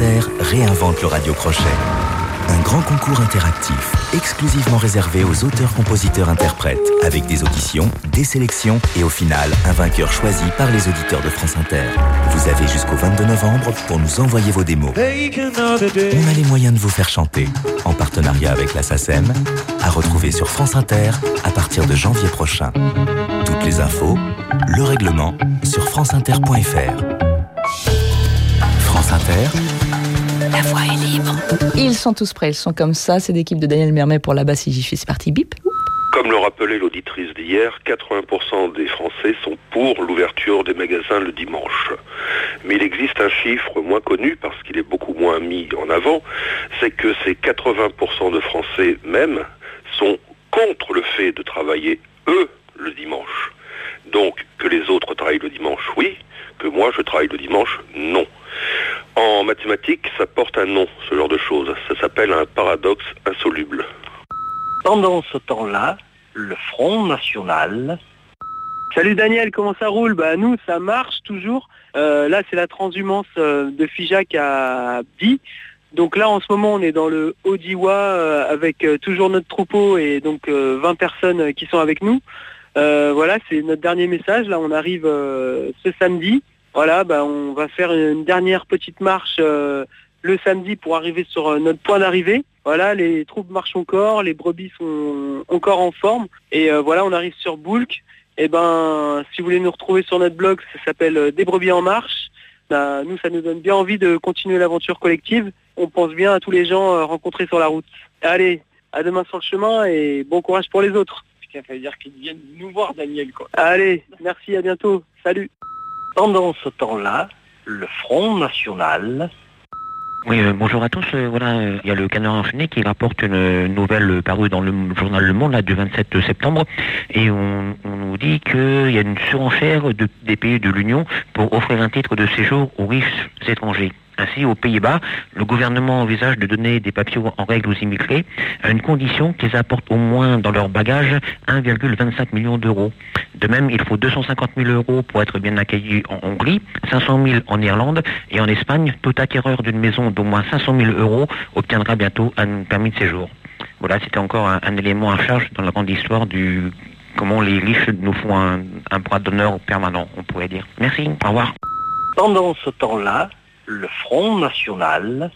Inter réinvente le radio-crochet. Un grand concours interactif, exclusivement réservé aux auteurs-compositeurs-interprètes, avec des auditions, des sélections et au final, un vainqueur choisi par les auditeurs de France Inter. Vous avez jusqu'au 22 novembre pour nous envoyer vos démos. On a les moyens de vous faire chanter, en partenariat avec la SACEM, à retrouver sur France Inter à partir de janvier prochain. Toutes les infos, le règlement, sur franceinter.fr. France Inter, la voix est libre. Ils sont tous prêts, ils sont comme ça. C'est l'équipe de Daniel Mermet pour la basse IGF. C'est parti, bip. Comme le rappelait l'auditrice d'hier, 80% des Français sont pour l'ouverture des magasins le dimanche. Mais il existe un chiffre moins connu, parce qu'il est beaucoup moins mis en avant, c'est que ces 80% de Français même sont contre le fait de travailler, eux, le dimanche. Donc, que les autres travaillent le dimanche, oui, que moi je travaille le dimanche, non. En mathématiques, ça porte un nom, ce genre de choses. Ça s'appelle un paradoxe insoluble. Pendant ce temps-là, le Front National... Salut Daniel, comment ça roule ? Nous, ça marche toujours. Là, c'est la transhumance de Figeac à Bdi. Donc là, en ce moment, on est dans le Haut-Diois avec toujours notre troupeau et donc 20 personnes qui sont avec nous. Voilà, c'est notre dernier message. Là, on arrive ce samedi. Voilà, on va faire une dernière petite marche le samedi pour arriver sur notre point d'arrivée. Voilà, les troupes marchent encore, les brebis sont encore en forme. Et voilà, on arrive sur Boulk. Et si vous voulez nous retrouver sur notre blog, ça s'appelle Des brebis en marche. Nous, ça nous donne bien envie de continuer l'aventure collective. On pense bien à tous les gens rencontrés sur la route. Allez, à demain sur le chemin et bon courage pour les autres. Ça veut dire qu'ils viennent nous voir, Daniel, quoi. Allez, merci, à bientôt. Salut. Pendant ce temps-là, le Front National... Oui, bonjour à tous. Il y a le Canard enchaîné qui rapporte une nouvelle parue dans le journal Le Monde là, du 27 septembre et on nous dit qu'il y a une surenchère des pays de l'Union pour offrir un titre de séjour aux riches étrangers. Ainsi, aux Pays-Bas, le gouvernement envisage de donner des papiers en règle aux immigrés à une condition qu'ils apportent au moins dans leur bagage 1,25 million d'euros. De même, il faut 250 000 euros pour être bien accueilli en Hongrie, 500 000 en Irlande et en Espagne. Tout acquéreur d'une maison d'au moins 500 000 euros obtiendra bientôt un permis de séjour. Voilà, c'était encore un élément à charge dans la grande histoire du comment les riches nous font un bras d'honneur permanent, on pourrait dire. Merci, au revoir. Pendant ce temps-là, le Front National...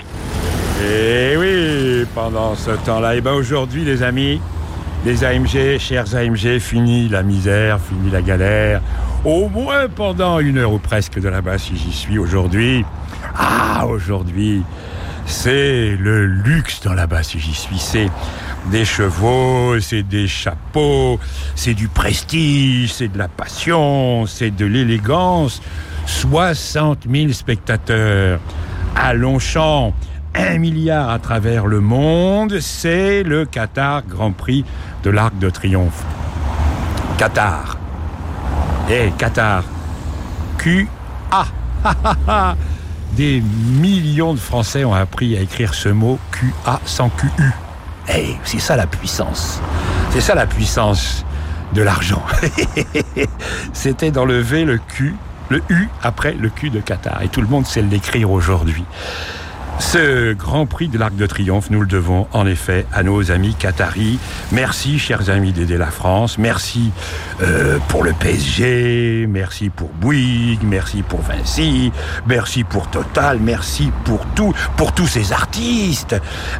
Eh oui, pendant ce temps-là, aujourd'hui les amis, les AMG, chers AMG, fini la misère, fini la galère, au moins pendant 1 heure ou presque de là-bas si j'y suis aujourd'hui. Aujourd'hui, c'est le luxe dans là-bas si j'y suis, c'est des chevaux, c'est des chapeaux, c'est du prestige, c'est de la passion, c'est de l'élégance. 60 000 spectateurs à Longchamp, 1 milliard à travers le monde, c'est le Qatar Grand Prix de l'Arc de Triomphe. Qatar. Qatar. Q-A. Des millions de Français ont appris à écrire ce mot Q-A sans Q-U. C'est ça la puissance. C'est ça la puissance de l'argent. C'était d'enlever le Q, le U après le Q de Qatar. Et tout le monde sait l'écrire aujourd'hui. Ce Grand Prix de l'Arc de Triomphe, nous le devons en effet à nos amis qataris. Merci, chers amis d'aider la France. Merci pour le PSG. Merci pour Bouygues. Merci pour Vinci. Merci pour Total. Merci pour tous ces artistes,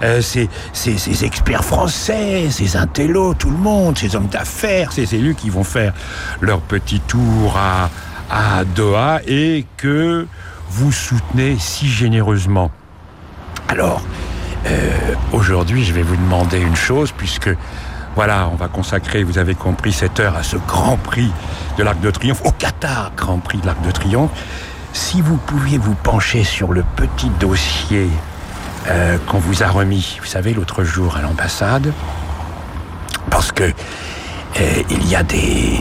ces experts français, ces intellos, tout le monde, ces hommes d'affaires, ces élus qui vont faire leur petit tour à Doha et que vous soutenez si généreusement. Alors, aujourd'hui, je vais vous demander une chose, puisque, voilà, on va consacrer, vous avez compris, cette heure à ce Grand Prix de l'Arc de Triomphe, au Qatar Grand Prix de l'Arc de Triomphe. Si vous pouviez vous pencher sur le petit dossier qu'on vous a remis, vous savez, l'autre jour à l'ambassade, parce que il y a des...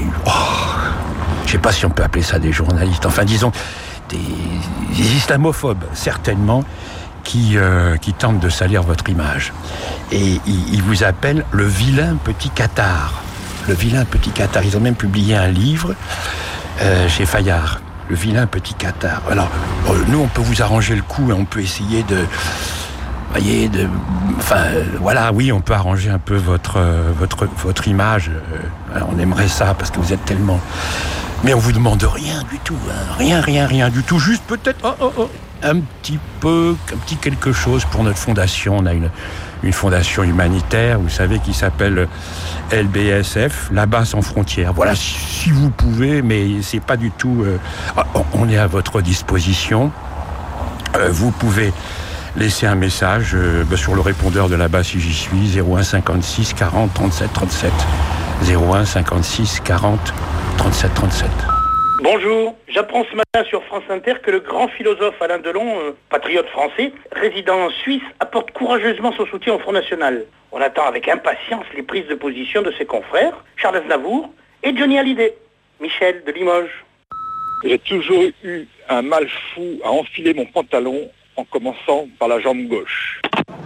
je ne sais pas si on peut appeler ça des journalistes, enfin, disons, des islamophobes, certainement, qui tentent de salir votre image. Et ils vous appellent le vilain petit Qatar. Le vilain petit Qatar. Ils ont même publié un livre chez Fayard. le vilain petit cathare. Alors, nous, on peut vous arranger le coup, on peut essayer de... Voyez, oui, on peut arranger un peu votre image. On aimerait ça parce que vous êtes tellement... Mais on vous demande rien du tout, hein. Rien du tout. Juste peut-être un petit quelque chose pour notre fondation. On a une fondation humanitaire, vous savez, qui s'appelle LBSF, là-bas sans frontières. Voilà, si vous pouvez, mais c'est pas du tout... on est à votre disposition. Vous pouvez laisser un message sur le répondeur de là-bas si j'y suis, 01 56 40 37 37. 01 56 40 37 37. Bonjour, j'apprends ce matin sur France Inter que le grand philosophe Alain Delon, patriote français, résident en Suisse, apporte courageusement son soutien au Front National. On attend avec impatience les prises de position de ses confrères, Charles Aznavour et Johnny Hallyday. Michel de Limoges. J'ai toujours eu un mal fou à enfiler mon pantalon en commençant par la jambe gauche.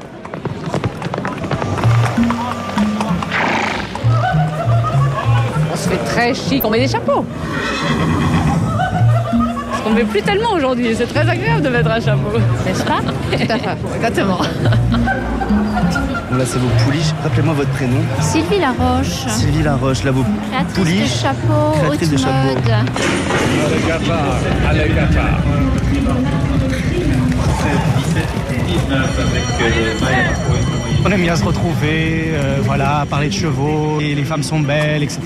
On se fait très chic, on met des chapeaux. Parce qu'on ne met plus tellement aujourd'hui, c'est très agréable de mettre un chapeau. N'est-ce pas? Tout à fait, exactement. Là, c'est vos pouliches. Rappelez-moi votre prénom. Sylvie Laroche. Sylvie Laroche, là, vos pouliches. Créatrice de chapeaux, créatrice de chapeaux. Allez, Qatar. On aime bien se retrouver, parler de chevaux, et les femmes sont belles, etc.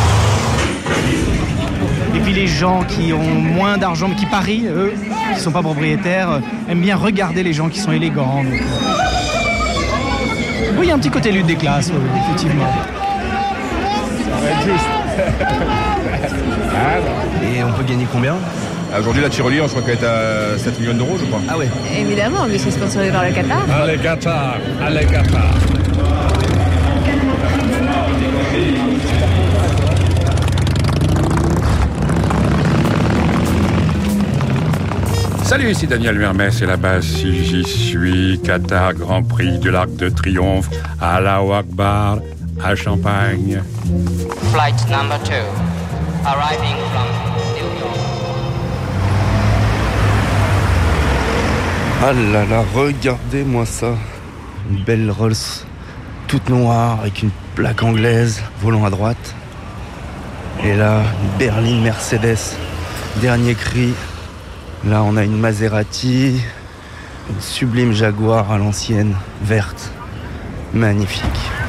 Et puis les gens qui ont moins d'argent, mais qui parient, eux, qui ne sont pas propriétaires, aiment bien regarder les gens qui sont élégants. Donc, oui, il y a un petit côté lutte des classes, effectivement. Ça va être juste. Et on peut gagner combien? Aujourd'hui, la tirelire, je crois qu'elle est à 7 millions d'euros, je crois. Ah ouais. Évidemment, mais c'est sponsorisé par le Qatar. Allez, Qatar. Allez, Qatar. Salut, ici Daniel Mermet, c'est la base si j'y suis. Qatar, Grand Prix de l'Arc de Triomphe, Allahu Akbar, à Champagne. Flight number 2, arriving from New York. Ah là là, regardez-moi ça. Une belle Rolls toute noire avec une plaque anglaise, volant à droite. Et là, une berline Mercedes, dernier cri. Là, on a une Maserati, une sublime Jaguar à l'ancienne, verte, magnifique.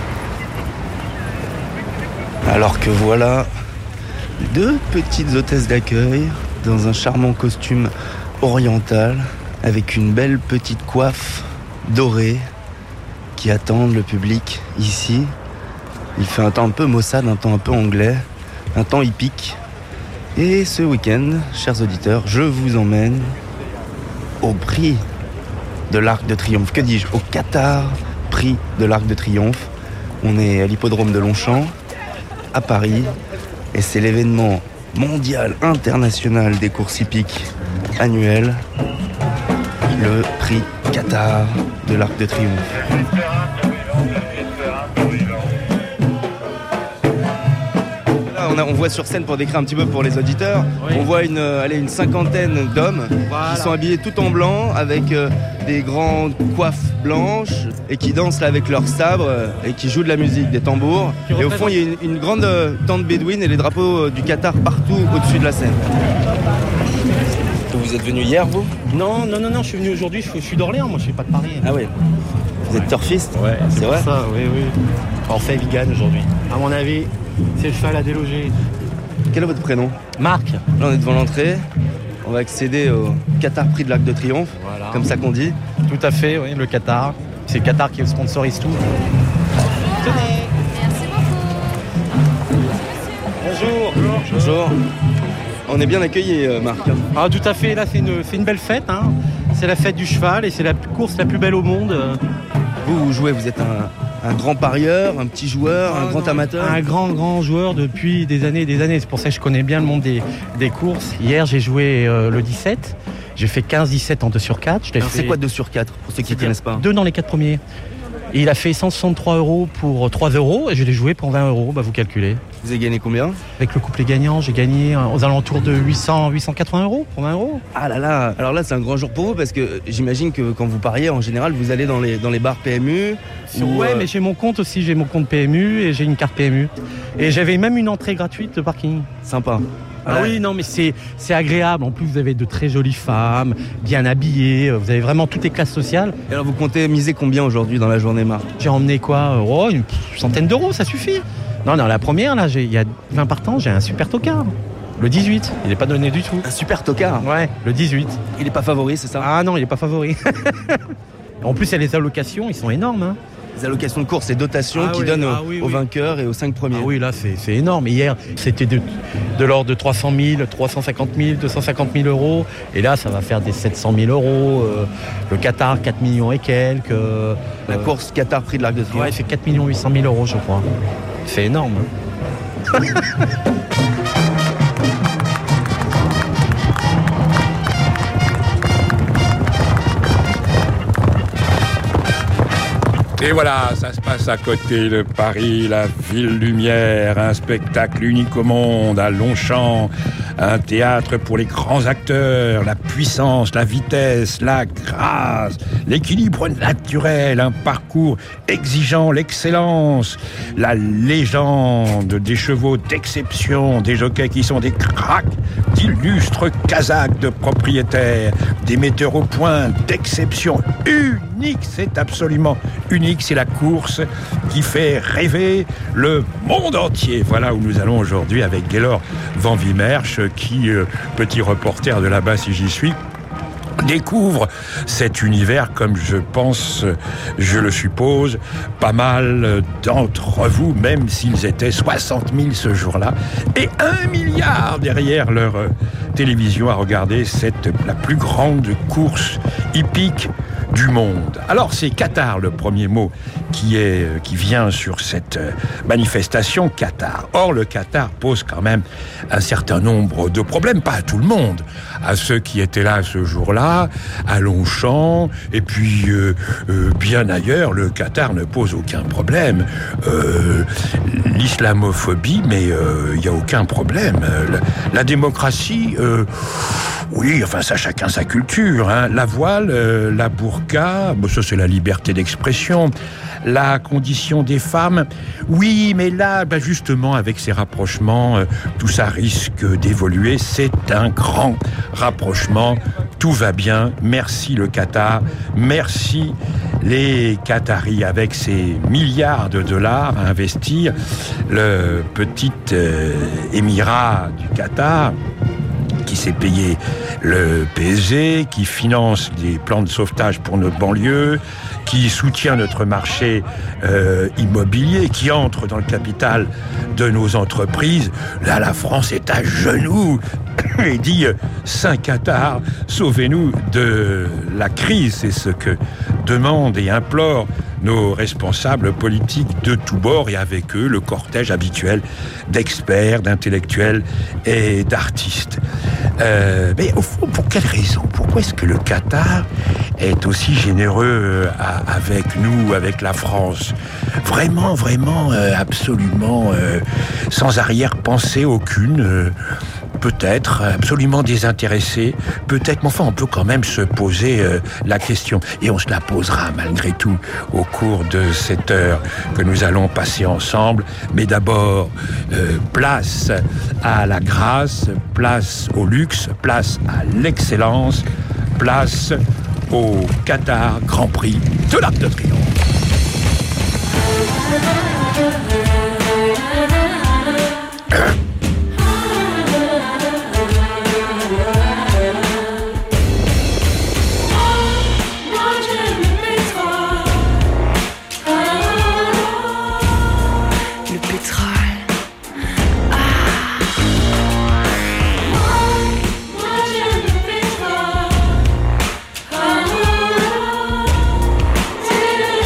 Alors que voilà, deux petites hôtesses d'accueil dans un charmant costume oriental avec une belle petite coiffe dorée qui attendent le public ici. Il fait un temps un peu maussade, un temps un peu anglais, un temps hippique. Et ce week-end, chers auditeurs, je vous emmène au prix de l'Arc de Triomphe. Que dis-je? Au Qatar prix de l'Arc de Triomphe. On est à l'hippodrome de Longchamp, à Paris. Et c'est l'événement mondial, international des courses hippiques annuelles. Le prix Qatar de l'Arc de Triomphe. On voit sur scène, pour décrire un petit peu pour les auditeurs, oui. On voit une cinquantaine d'hommes qui sont habillés tout en blanc avec des grandes coiffes blanches et qui dansent là avec leurs sabres et qui jouent de la musique, des tambours. Et au fond, il y a une grande tente bédouine et les drapeaux du Qatar partout au-dessus de la scène. Vous êtes venu hier, vous? Non, je suis venu aujourd'hui, je suis d'Orléans, moi je suis pas de Paris. Ah oui. Vous êtes turfiste? Ouais, c'est vrai ça, oui. On fait vegan aujourd'hui. À mon avis, c'est le cheval à déloger. Quel est votre prénom? Marc. Là, on est devant l'entrée. On va accéder au Qatar Prix de l'Arc de Triomphe, voilà. Comme ça qu'on dit. Tout à fait, oui, le Qatar. C'est le Qatar qui sponsorise tout. Tenez. Merci beaucoup. Bonjour. On est bien accueillis, Marc. Ah, tout à fait. Là, c'est une belle fête. Hein. C'est la fête du cheval et c'est la course la plus belle au monde. Vous jouez, vous êtes un grand parieur, un petit joueur, un grand amateur? Un grand joueur depuis des années et des années. C'est pour ça que je connais bien le monde des courses. Hier, j'ai joué le 17. J'ai fait 15-17 en 2 sur 4. C'est quoi 2 sur 4 pour ceux qui ne connaissent pas? 2 dans les 4 premiers. Et il a fait 163 € pour 3 €, et je l'ai joué pour 20 €, vous calculez. Vous avez gagné combien? Avec le couplet gagnant, j'ai gagné aux alentours de 880 € pour 20 €. Ah là là, alors là c'est un grand jour pour vous parce que j'imagine que quand vous pariez en général vous allez dans les bars PMU. Ouais, mais j'ai mon compte aussi, j'ai mon compte PMU et j'ai une carte PMU. Et j'avais même une entrée gratuite de parking. Sympa. Ah oui, non, mais c'est agréable. En plus, vous avez de très jolies femmes, bien habillées. Vous avez vraiment toutes les classes sociales. Et alors, vous comptez miser combien aujourd'hui dans la journée Marc? J'ai emmené quoi? Une centaine d'euros, ça suffit. Non, la première, là, il y a 20 partants, j'ai un super tocard. Le 18, il n'est pas donné du tout. Un super tocard? Ouais, le 18. Il n'est pas favori, c'est ça? Ah non, il n'est pas favori. En plus, il y a les allocations, ils sont énormes, hein. Les allocations de course et dotations qui donnent aux vainqueurs et aux 5 premiers. Ah oui, là, c'est énorme. Hier, c'était de l'ordre de 300 000, 350 000, 250 000 €. Et là, ça va faire des 700 000 €. Le Qatar, 4 millions et quelques. La course Qatar Prix de l'Arc de Triomphe. Ouais, il fait 4 800 000 €, je crois. C'est énorme. Hein. Et voilà, ça se passe à côté de Paris, la ville lumière, un spectacle unique au monde, à Longchamp, un théâtre pour les grands acteurs, la puissance, la vitesse, la grâce, l'équilibre naturel, un parcours exigeant, l'excellence, la légende des chevaux d'exception, des jockeys qui sont des cracks, d'illustres Kazakhs de propriétaires, des metteurs au point d'exception unique, c'est absolument unique, c'est la course qui fait rêver le monde entier. Voilà où nous allons aujourd'hui avec Gaylor Van Wimmersch qui, petit reporter de là-bas si j'y suis, découvre cet univers comme je pense, je le suppose, pas mal d'entre vous, même s'ils étaient 60 000 ce jour-là, et 1 milliard derrière leur télévision à regarder la plus grande course hippique du monde. Alors c'est Qatar le premier mot qui vient sur cette manifestation, Qatar. Or le Qatar pose quand même un certain nombre de problèmes, pas à tout le monde, à ceux qui étaient là ce jour-là, à Longchamp, et puis bien ailleurs, le Qatar ne pose aucun problème. L'islamophobie, mais il n'y a aucun problème. La démocratie, oui, enfin ça chacun sa culture, hein. La voile, la burqa, bon, ça c'est la liberté d'expression. La condition des femmes, oui, mais là, justement, avec ces rapprochements, tout ça risque d'évoluer. C'est un grand rapprochement. Tout va bien. Merci le Qatar. Merci les Qataris avec ces milliards de dollars à investir. Le petit émirat du Qatar qui s'est payé le PSG, qui finance des plans de sauvetage pour notre banlieue, qui soutient notre marché immobilier, qui entre dans le capital de nos entreprises. Là, la France est à genoux et dit « Saint-Qatar, sauvez-nous de la crise ». C'est ce que demandent et implorent nos responsables politiques de tous bords, et avec eux le cortège habituel d'experts, d'intellectuels et d'artistes. Mais au fond, pour quelle raison? Pourquoi est-ce que le Qatar est aussi généreux avec nous, avec la France? Vraiment, absolument sans arrière-pensée aucune. Peut-être, absolument désintéressé, peut-être, mais enfin on peut quand même se poser la question, et on se la posera malgré tout au cours de cette heure que nous allons passer ensemble. Mais d'abord, place à la grâce, place au luxe, place à l'excellence, place au Qatar Grand Prix de l'Arc de Triomphe. Moi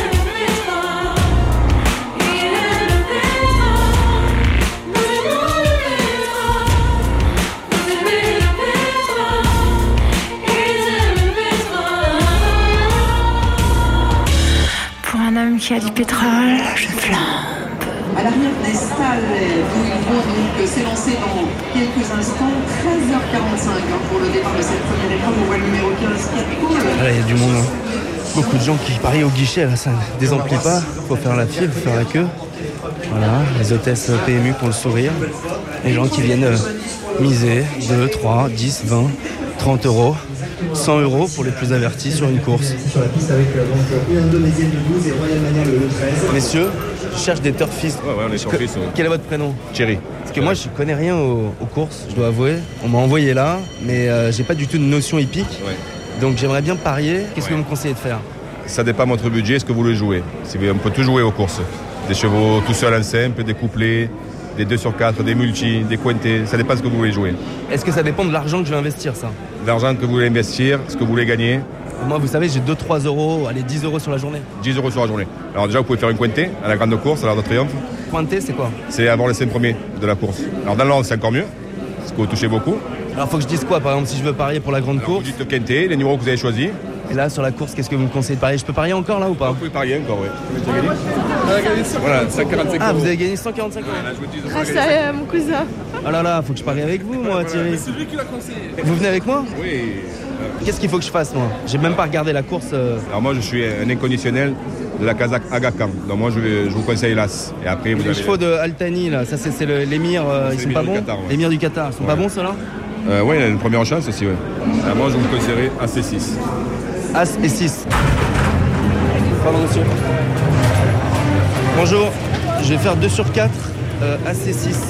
qu'il y a du pétrole, je flambe. À l'arrière des salles où ils vont donc s'élancer dans quelques instants, 13h45 pour le départ de cette première épreuve. On voit le numéro 15 Ah là, il y a du monde. Beaucoup de gens qui parient au guichet, là, ça ne désemplit pas. Il faut faire la file, il faut faire la queue. Voilà, les hôtesses PMU pour le sourire. Les gens qui viennent miser 2, 3, 10, 20, 30 euros. 100 euros pour les plus avertis sur une course. Sur la piste avec une indonésienne de 12 et Royal Mania le 13. Messieurs, je cherche des turfistes. Ouais, on est surfistes. Quel est votre prénom? Thierry. Parce que moi, je connais rien aux courses, je dois avouer. On m'a envoyé là, mais j'ai pas du tout de notion hippique. Ouais. Donc j'aimerais bien parier. Qu'est-ce que vous me conseillez de faire? Ça dépend de votre budget, ce que vous voulez jouer. On peut tout jouer aux courses. Des chevaux tout seuls en simple, des couplets, des 2/4, des multis, des quintés. Ça dépend de ce que vous voulez jouer. Est-ce que ça dépend de l'argent que je vais investir, ça? L'argent que vous voulez investir, ce que vous voulez gagner. Moi, vous savez, j'ai 2-3 euros, allez, 10 euros sur la journée. 10 euros sur la journée. Alors déjà, vous pouvez faire une quintée à la grande course, à l'Arc de Triomphe. Quintée, c'est quoi? C'est avoir les 5 premiers de la course. Alors dans l'ordre, c'est encore mieux, parce que vous touchez beaucoup. Alors, faut que je dise quoi, par exemple, si je veux parier pour la grande course? Vous dites quintée, les numéros que vous avez choisis. Et là, sur la course, qu'est-ce que vous me conseillez de parier? Je peux parier encore, là, ou pas? Vous pouvez parier encore, oui. Vous avez gagné? Voilà, 145 euros. Ah, vous avez gagné 145 euros. Grâce à mon cousin. Oh là là, faut que je parie avec vous, moi, Thierry. C'est lui qui l'a conseillé. Vous venez avec moi? Oui. Qu'est-ce qu'il faut que je fasse, moi? J'ai même pas regardé la course. Alors moi, je suis un inconditionnel de la Kazakh Aga Khan. Donc moi, je vous conseille l'As. Et après, vous les chevaux de Altani, là, ça c'est l'émir, ils sont pas bons? L'émir du Qatar, ils sont pas bons, ceux-là? Oui, il a une première chance aussi, oui. Alors moi, je vous conseillerais As et 6. As et 6. Pardon, monsieur. Bonjour, je vais faire 2/4, As et 6.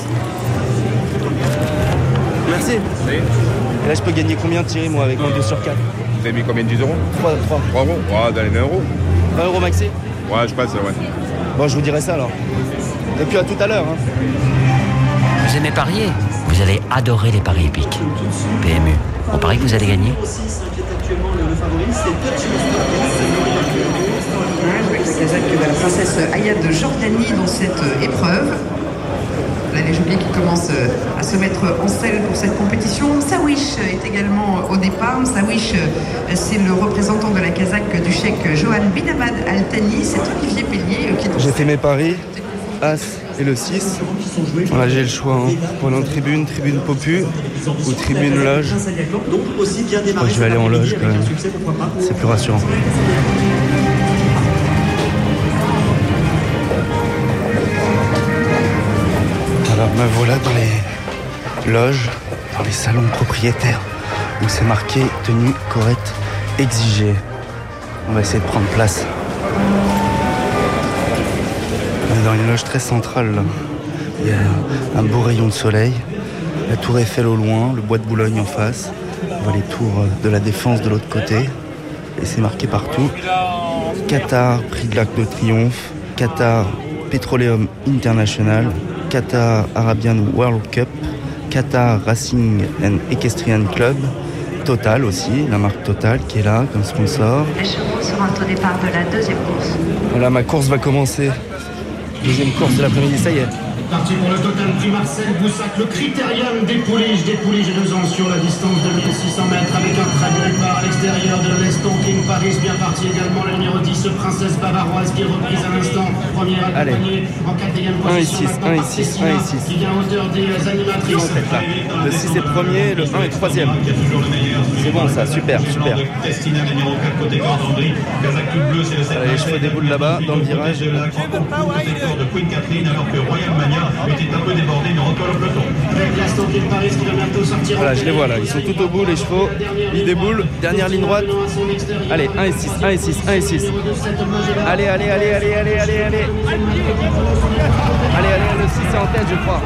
Merci. Oui. Et là, je peux gagner combien, Thierry, moi, avec mon 2/4? Vous avez mis combien? 10 euros? 3 euros. Ouais, dans les 20 euros. 20 euros maxi? Ouais, je pense, ouais. Bon, je vous dirai ça, alors. Et puis à tout à l'heure. Hein. Vous aimez parier? Vous allez adorer les paris épiques. PMU. On parie que vous allez gagner? Avec la Kazakh de la princesse Aya de Jordanie dans cette épreuve. Là, les geôliers qui commencent à se mettre en selle pour cette compétition. Sawish est également au départ. Sawish, c'est le représentant de la Kazakh du cheikh Johan bin Ahmad Al Thani. C'est Olivier Pellier qui est... J'ai fait mes paris, As et le 6. Voilà, j'ai le choix. Hein. Pour aller en tribune popu ou tribune loge. Je vais aller en loge quand même. C'est plus rassurant. Alors me voilà dans les loges, dans les salons propriétaires, où c'est marqué tenue correcte exigée. On va essayer de prendre place. On est dans une loge très centrale là. Il y a un beau rayon de soleil, la tour Eiffel au loin, le bois de Boulogne en face. On voit les tours de la Défense de l'autre côté. Et c'est marqué partout. Qatar, prix de l'Arc de Triomphe. Qatar, Petroleum International. Qatar Arabian World Cup, Qatar Racing and Equestrian Club, Total aussi, la marque Total qui est là comme sponsor. Les chevaux seront au départ de la deuxième course. Voilà, ma course va commencer. Deuxième course de l'après-midi, ça y est. Parti pour le Total Prix Marcel Boussac, le Critérium des Pouliges et 2 ans sur la distance de 1600 mètres avec un très bon départ à l'extérieur de l'Eston King Paris, bien parti également le numéro 10, Princesse Bavaroise qui est reprise à l'instant, première accompagnée en quatrième position. 1 et 6, 1 et 6. Qui vient à hauteur des animatrices. Le 6 est premier, le 1 est troisième. C'est bon ça, super, super. Les chevaux déboulent là-bas, dans le virage. était un peu débordé, mais recolle au peloton. Voilà, je les vois là, ils sont tout au bout les chevaux, ils déboulent, dernière ligne droite. Allez, 1 et 6, 1 et 6, 1 et 6. Allez, allez, allez, allez, allez, allez, allez. Allez, allez, le 6 est en tête je crois.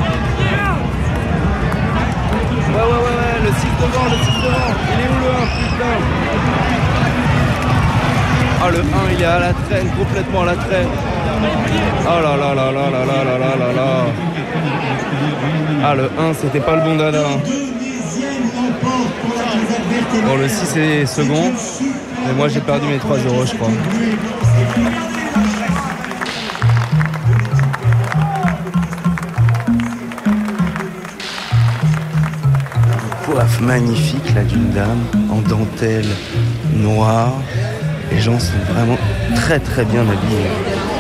Ouais, le 6 devant, le 6 devant. Il est où le 1, putain? Ah, le 1 il est à la traîne, complètement à la traîne. Oh là là là là là là là là là là. Ah, le 1 c'était pas le bon dada. Bon, le 6 est second. Mais moi j'ai perdu mes 3 euros je crois. Coiffe magnifique là d'une dame en dentelle noire. Les gens sont vraiment très très bien habillés.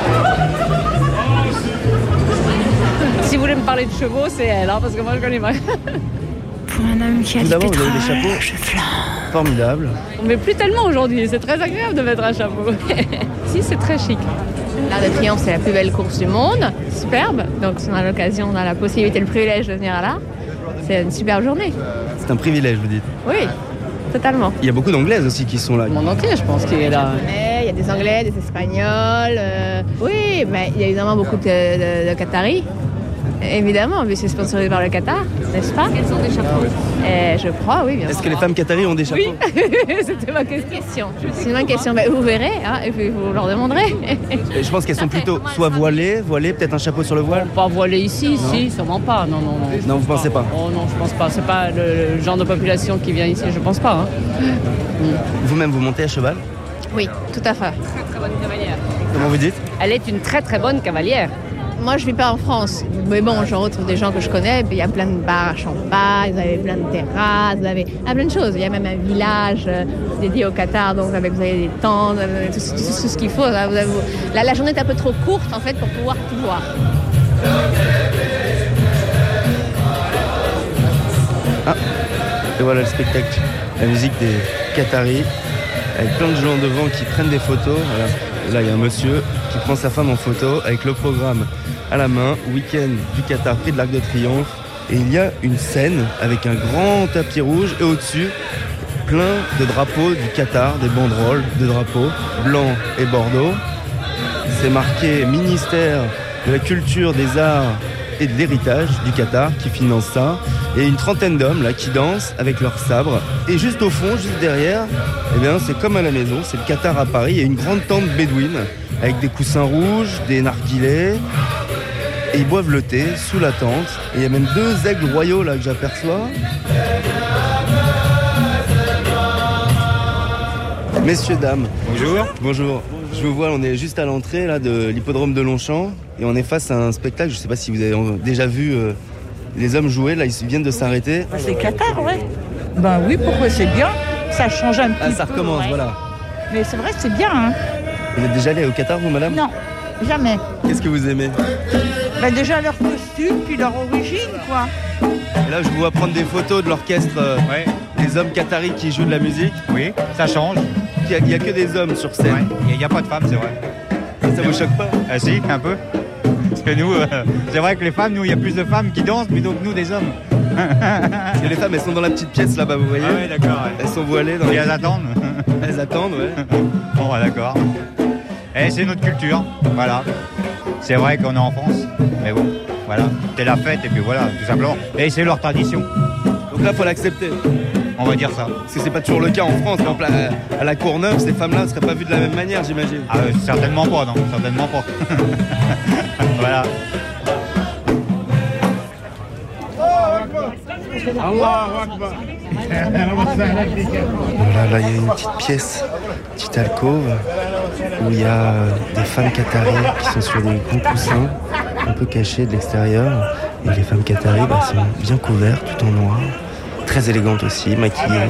Si vous voulez me parler de chevaux, c'est elle, parce que moi je connais pas. Pour un homme qui a Tout du d'abord, vous pétrole, avez des chapeaux je flamme. Formidable. Mais plus tellement aujourd'hui, c'est très agréable de mettre un chapeau. Si, c'est très chic. L'Arc de Triomphe, c'est la plus belle course du monde, superbe. Donc si on a l'occasion, on a la possibilité, le privilège de venir là, c'est une superbe journée. C'est un privilège, vous dites. Oui, totalement. Il y a beaucoup d'Anglaises aussi qui sont là. Le monde entier, je pense, qui est là. Mais il y a des Anglais, des Espagnols. Oui, mais il y a évidemment beaucoup de Qataris. Évidemment, mais c'est sponsorisé par le Qatar, n'est-ce pas? Quels sont des chapeaux? Je crois, oui, bien sûr. Est-ce que les femmes qataries ont des chapeaux? Oui, c'était ma question. C'est ma question. Vous verrez, hein, et puis vous leur demanderez. Je pense qu'elles sont plutôt soit voilées, peut-être un chapeau sur le voile. Pas voilées ici, si, sûrement pas. Non. Non, vous pensez pas? Oh non, je pense pas. C'est pas le genre de population qui vient ici, je pense pas. Hein. Vous-même, vous montez à cheval? Oui, tout à fait. Très bonne cavalière. Comment vous dites? Elle est une très très bonne cavalière. Moi, je ne vis pas en France, mais bon, je retrouve des gens que je connais. Il y a plein de bars à champagne, vous avez plein de terrasses, vous avez plein de choses. Il y a même un village dédié au Qatar, donc vous avez des tentes, tout ce qu'il faut. La journée est un peu trop courte, en fait, pour pouvoir tout voir. Ah, et voilà le spectacle, la musique des Qataris, avec plein de gens devant qui prennent des photos. Voilà. Et là, il y a un monsieur qui prend sa femme en photo avec le programme à la main, week-end du Qatar, prix de l'Arc de Triomphe. Et il y a une scène avec un grand tapis rouge et au-dessus, plein de drapeaux du Qatar, des banderoles de drapeaux, blanc et bordeaux. C'est marqué ministère de la culture, des arts et de l'héritage du Qatar qui finance ça. Et une trentaine d'hommes là qui dansent avec leurs sabres. Et juste au fond, juste derrière, eh bien, c'est comme à la maison, c'est le Qatar à Paris. Il y a une grande tente bédouine avec des coussins rouges, des narguilés. Et ils boivent le thé sous la tente. Et il y a même 2 aigles royaux là que j'aperçois. Messieurs, dames. Bonjour. Bonjour. Je vous vois, on est juste à l'entrée là, de l'hippodrome de Longchamp. Et on est face à un spectacle, je ne sais pas si vous avez déjà vu les hommes jouer. Là, ils viennent de s'arrêter. C'est Qatar, ouais. Ben oui, pourquoi c'est bien. Ça change un petit peu. Ah, ça recommence, ouais. Voilà. Mais c'est vrai, c'est bien, hein. Vous êtes déjà allé au Qatar, vous, madame? Non, jamais. Qu'est-ce que vous aimez? Ben déjà leur costume, puis leur origine, quoi. Et là, je vous vois prendre des photos de l'orchestre, des hommes qataris qui jouent de la musique. Oui, ça change. Il n'y a que des hommes sur scène. Il n'y a pas de femmes, c'est vrai. Ça vous choque pas? Ah si, un peu. Parce que nous, c'est vrai que les femmes, nous, il y a plus de femmes qui dansent plutôt que nous, des hommes. Et les femmes, elles sont dans la petite pièce là-bas, vous voyez? Ah oui, d'accord. Ouais. Elles sont voilées. Et elles attendent. Elles attendent, ouais. Bon, d'accord. Et c'est notre culture, voilà. C'est vrai qu'on est en France, mais bon, voilà. C'est la fête, et puis voilà, tout simplement. Et c'est leur tradition. Donc là, il faut l'accepter. On va dire ça. Parce que c'est pas toujours le cas en France. Par exemple, à la Courneuve, ces femmes-là ne seraient pas vues de la même manière, j'imagine. Ah, certainement pas, non. Certainement pas. Voilà. Voilà, là, il y a une petite pièce, une petite alcôve, où il y a des femmes qatariennes qui sont sur des gros coussins, un peu cachées de l'extérieur. Et les femmes qatariennes sont bien couvertes, tout en noir. Très élégantes aussi, maquillées.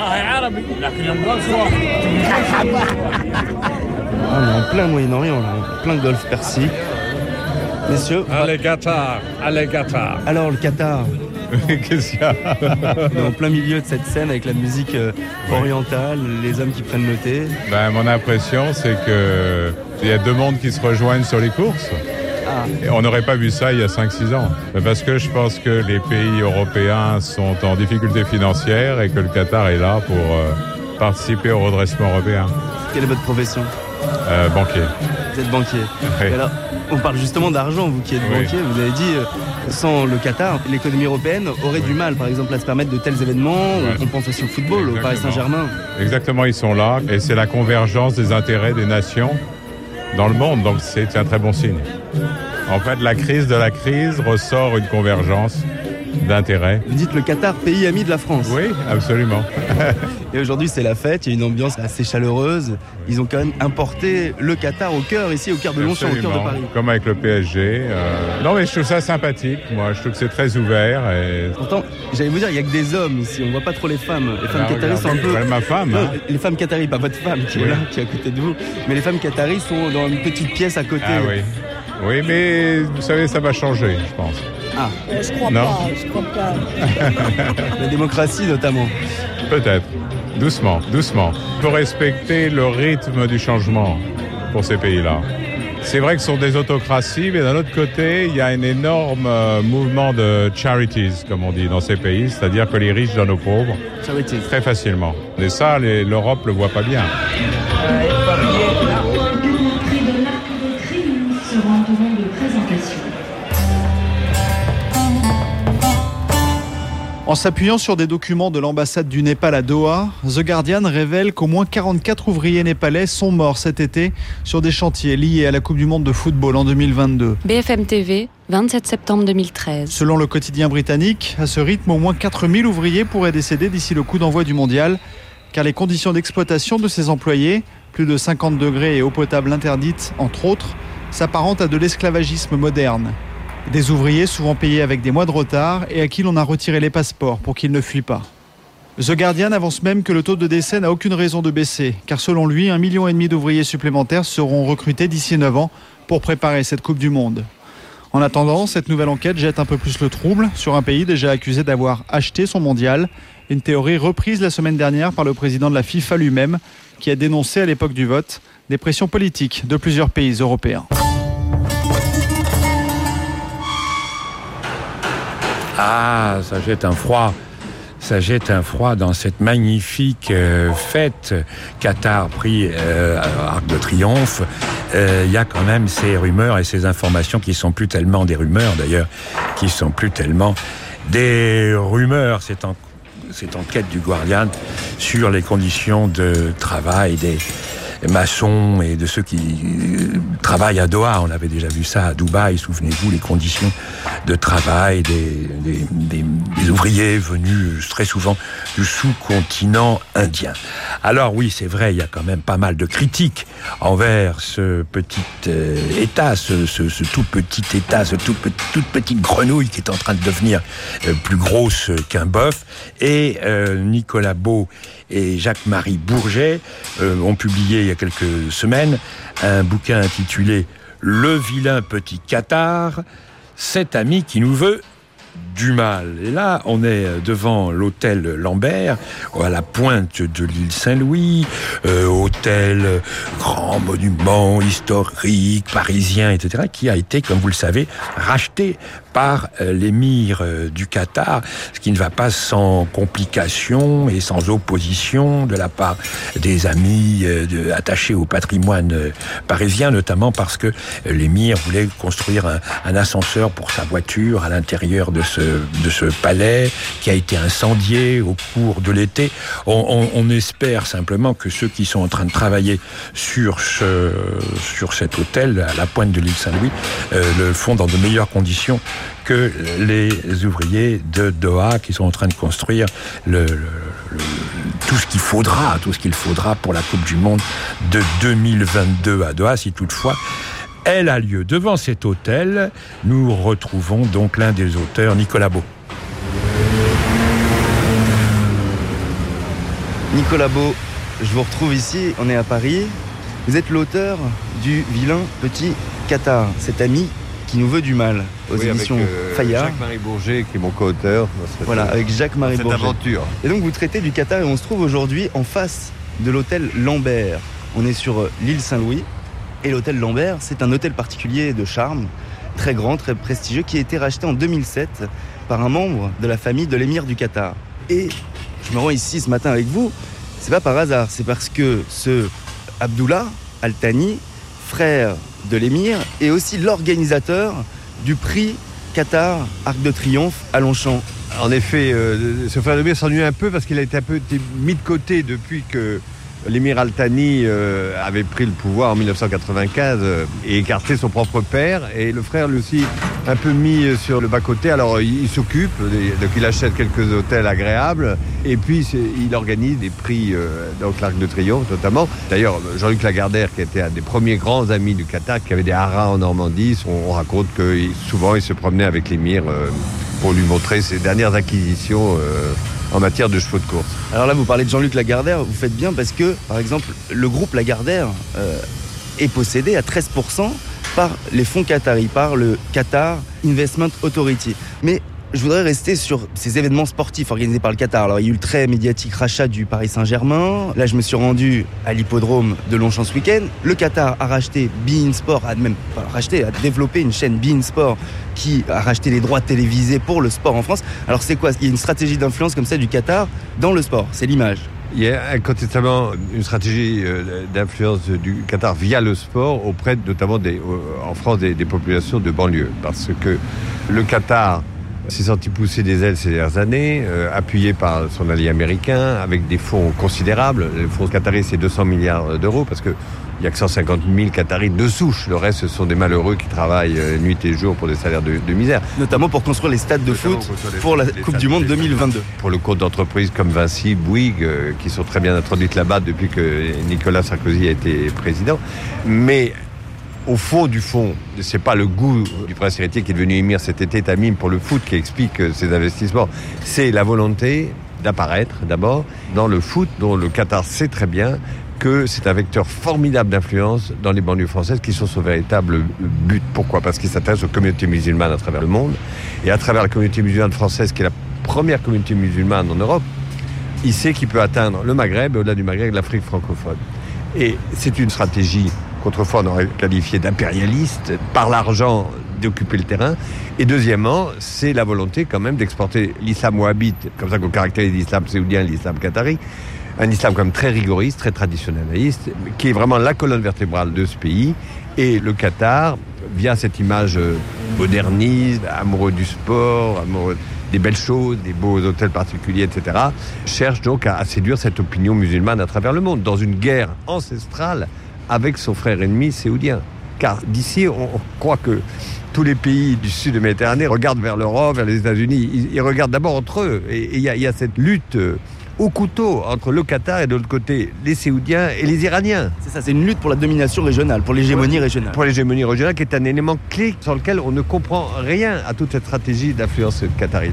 On est en plein Moyen-Orient, là, en plein golfe Persique. Messieurs. Allez Qatar, allez Qatar. Alors le Qatar. Qu'est-ce qu'il y a? On est en plein milieu de cette scène avec la musique orientale, les hommes qui prennent le thé. Ben, mon impression, c'est qu'il y a 2 mondes qui se rejoignent sur les courses. Ah. Et on n'aurait pas vu ça il y a 5-6 ans. Parce que je pense que les pays européens sont en difficulté financière et que le Qatar est là pour participer au redressement européen. Quelle est votre profession? Banquier. Vous êtes banquier. Oui. Et alors, on parle justement d'argent, vous qui êtes banquier. Vous avez dit, sans le Qatar, l'économie européenne aurait du mal, par exemple, à se permettre de tels événements. On pense aussi au football, exactement. Au Paris Saint-Germain. Exactement, ils sont là. Et c'est la convergence des intérêts des nations dans le monde. Donc c'est un très bon signe. En fait, la crise de la crise ressort une convergence d'intérêt. Vous dites le Qatar, pays ami de la France. Oui, absolument. Et aujourd'hui, c'est la fête, il y a une ambiance assez chaleureuse. Ils ont quand même importé le Qatar au cœur de Longchamp, au cœur de Paris. Comme avec le PSG. Non, mais je trouve ça sympathique, moi. Je trouve que c'est très ouvert. Et... Pourtant, j'allais vous dire, il n'y a que des hommes ici. On ne voit pas trop les femmes. Les femmes qataries sont un peu... ma femme. Non, les femmes qataries, pas votre femme qui est là, qui est à côté de vous. Mais les femmes qataries sont dans une petite pièce à côté. Ah oui. Oui, mais vous savez, ça va changer, je pense. Ah, je crois pas. La démocratie, notamment. Peut-être. Doucement. Il faut respecter le rythme du changement pour ces pays-là. C'est vrai que ce sont des autocraties, mais d'un autre côté, il y a un énorme mouvement de charities, comme on dit, dans ces pays, c'est-à-dire que les riches donnent aux pauvres très facilement. Et ça, l'Europe ne le voit pas bien. En s'appuyant sur des documents de l'ambassade du Népal à Doha, The Guardian révèle qu'au moins 44 ouvriers népalais sont morts cet été sur des chantiers liés à la Coupe du Monde de football en 2022. BFM TV, 27 septembre 2013. Selon le quotidien britannique, à ce rythme, au moins 4000 ouvriers pourraient décéder d'ici le coup d'envoi du mondial, car les conditions d'exploitation de ces employés, plus de 50 degrés et eau potable interdite, entre autres, s'apparentent à de l'esclavagisme moderne. Des ouvriers souvent payés avec des mois de retard et à qui l'on a retiré les passeports pour qu'ils ne fuient pas. The Guardian avance même que le taux de décès n'a aucune raison de baisser, car selon lui, 1,5 million d'ouvriers supplémentaires seront recrutés d'ici 9 ans pour préparer cette Coupe du Monde. En attendant, cette nouvelle enquête jette un peu plus le trouble sur un pays déjà accusé d'avoir acheté son mondial, une théorie reprise la semaine dernière par le président de la FIFA lui-même, qui a dénoncé à l'époque du vote des pressions politiques de plusieurs pays européens. Ah, ça jette un froid dans cette magnifique fête Qatar prix Arc de Triomphe. Il y a quand même ces rumeurs et ces informations qui sont plus tellement des rumeurs d'ailleurs, qui sont plus tellement des rumeurs. Cette enquête du Guardian sur les conditions de travail des maçons et de ceux qui travaillent à Doha. On avait déjà vu ça à Dubaï, souvenez-vous, les conditions de travail des ouvriers venus très souvent du sous-continent indien. Alors oui, c'est vrai, il y a quand même pas mal de critiques envers ce petit État, ce tout petit État, toute petite grenouille qui est en train de devenir plus grosse qu'un bœuf. Et Nicolas Beau et Jacques-Marie Bourget ont publié il y a quelques semaines un bouquin intitulé « Le vilain petit Qatar, cet ami qui nous veut du mal ». Et là, on est devant l'hôtel Lambert, à la pointe de l'île Saint-Louis, hôtel, grand monument historique, parisien, etc., qui a été, comme vous le savez, racheté par l'émir du Qatar, ce qui ne va pas sans complications et sans opposition de la part des amis attachés au patrimoine parisien, notamment parce que l'émir voulait construire un ascenseur pour sa voiture à l'intérieur de ce palais qui a été incendié au cours de l'été. On espère simplement que ceux qui sont en train de travailler sur cet hôtel à la pointe de l'île Saint-Louis le font dans de meilleures conditions que les ouvriers de Doha qui sont en train de construire tout ce qu'il faudra pour la Coupe du Monde de 2022 à Doha, si toutefois elle a lieu. Devant cet hôtel, nous retrouvons donc l'un des auteurs, Nicolas Beau. Nicolas Beau, je vous retrouve ici, on est à Paris. Vous êtes l'auteur du vilain petit Qatar, cet ami qui nous veut du mal, aux éditions avec, Fayard. Jacques-Marie Bourget, qui est mon co-auteur. Voilà, avec Jacques-Marie Bourget. Cette aventure. Et donc vous traitez du Qatar et on se trouve aujourd'hui en face de l'hôtel Lambert. On est sur l'île Saint-Louis. Et l'hôtel Lambert, c'est un hôtel particulier de charme, très grand, très prestigieux, qui a été racheté en 2007 par un membre de la famille de l'émir du Qatar. Et je me rends ici ce matin avec vous, c'est pas par hasard, c'est parce que ce Abdullah Al Thani, frère de l'émir, est aussi l'organisateur du prix Qatar Arc de Triomphe à Longchamp. En effet, ce frère de l'émir s'ennuie un peu parce qu'il a été un peu mis de côté depuis que L'émir Al Thani avait pris le pouvoir en 1995 et écarté son propre père. Et le frère, lui aussi, un peu mis sur le bas-côté. Alors, il s'occupe, donc il achète quelques hôtels agréables. Et puis, il organise des prix, donc l'Arc de Triomphe notamment. D'ailleurs, Jean-Luc Lagardère, qui était un des premiers grands amis du Qatar, qui avait des haras en Normandie, on raconte que souvent, il se promenait avec l'émir pour lui montrer ses dernières acquisitions en matière de chevaux de course. Alors là, vous parlez de Jean-Luc Lagardère, vous faites bien parce que, par exemple, le groupe Lagardère est possédé à 13% par les fonds qataris, par le Qatar Investment Authority. Mais je voudrais rester sur ces événements sportifs organisés par le Qatar. Alors, il y a eu le très médiatique rachat du Paris Saint-Germain. Là, je me suis rendu à l'hippodrome de Longchamp ce week-end. Le Qatar a racheté beIN Sport, a développé une chaîne beIN Sport qui a racheté les droits télévisés pour le sport en France. Alors, c'est quoi ? Il y a une stratégie d'influence comme ça du Qatar dans le sport. C'est l'image. Il y a incontestablement une stratégie d'influence du Qatar via le sport auprès notamment en France des populations de banlieue. Parce que le Qatar s'est senti pousser des ailes ces dernières années, appuyé par son allié américain, avec des fonds considérables. Le fonds qatari, c'est 200 milliards d'euros, parce qu'il n'y a que 150 000 Qataris de souche. Le reste, ce sont des malheureux qui travaillent nuit et jour pour des salaires de misère. Notamment pour construire les stades de foot pour la Coupe du Monde 2022. Pour le compte d'entreprises comme Vinci, Bouygues, qui sont très bien introduites là-bas depuis que Nicolas Sarkozy a été président. Mais au fond du fond, c'est pas le goût du prince héritier qui est devenu émir cet été Tamim pour le foot qui explique ces investissements. C'est la volonté d'apparaître d'abord dans le foot dont le Qatar sait très bien que c'est un vecteur formidable d'influence dans les banlieues françaises qui sont son véritable but. Pourquoi ? Parce qu'il s'intéresse aux communautés musulmanes à travers le monde et à travers la communauté musulmane française qui est la première communauté musulmane en Europe, il sait qu'il peut atteindre le Maghreb et au-delà du Maghreb l'Afrique francophone. Et c'est une stratégie qu'autrefois on aurait qualifié d'impérialiste, par l'argent d'occuper le terrain. Et deuxièmement, c'est la volonté quand même d'exporter l'islam wahhabite, comme ça qu'on caractérise l'islam saoudien et l'islam qatari, un islam comme très rigoriste, très traditionnaliste, qui est vraiment la colonne vertébrale de ce pays. Et le Qatar, via cette image moderniste, amoureux du sport, amoureux des belles choses, des beaux hôtels particuliers, etc., cherche donc à séduire cette opinion musulmane à travers le monde, dans une guerre ancestrale avec son frère ennemi saoudien. Car d'ici, on croit que tous les pays du sud de Méditerranée regardent vers l'Europe, vers les États-Unis. Ils regardent d'abord entre eux. Et il y a cette lutte au couteau entre le Qatar et de l'autre côté les Saoudiens et les Iraniens. C'est ça, c'est une lutte pour la domination régionale, pour l'hégémonie régionale. Pour l'hégémonie régionale, qui est un élément clé sur lequel on ne comprend rien à toute cette stratégie d'influence qatarine.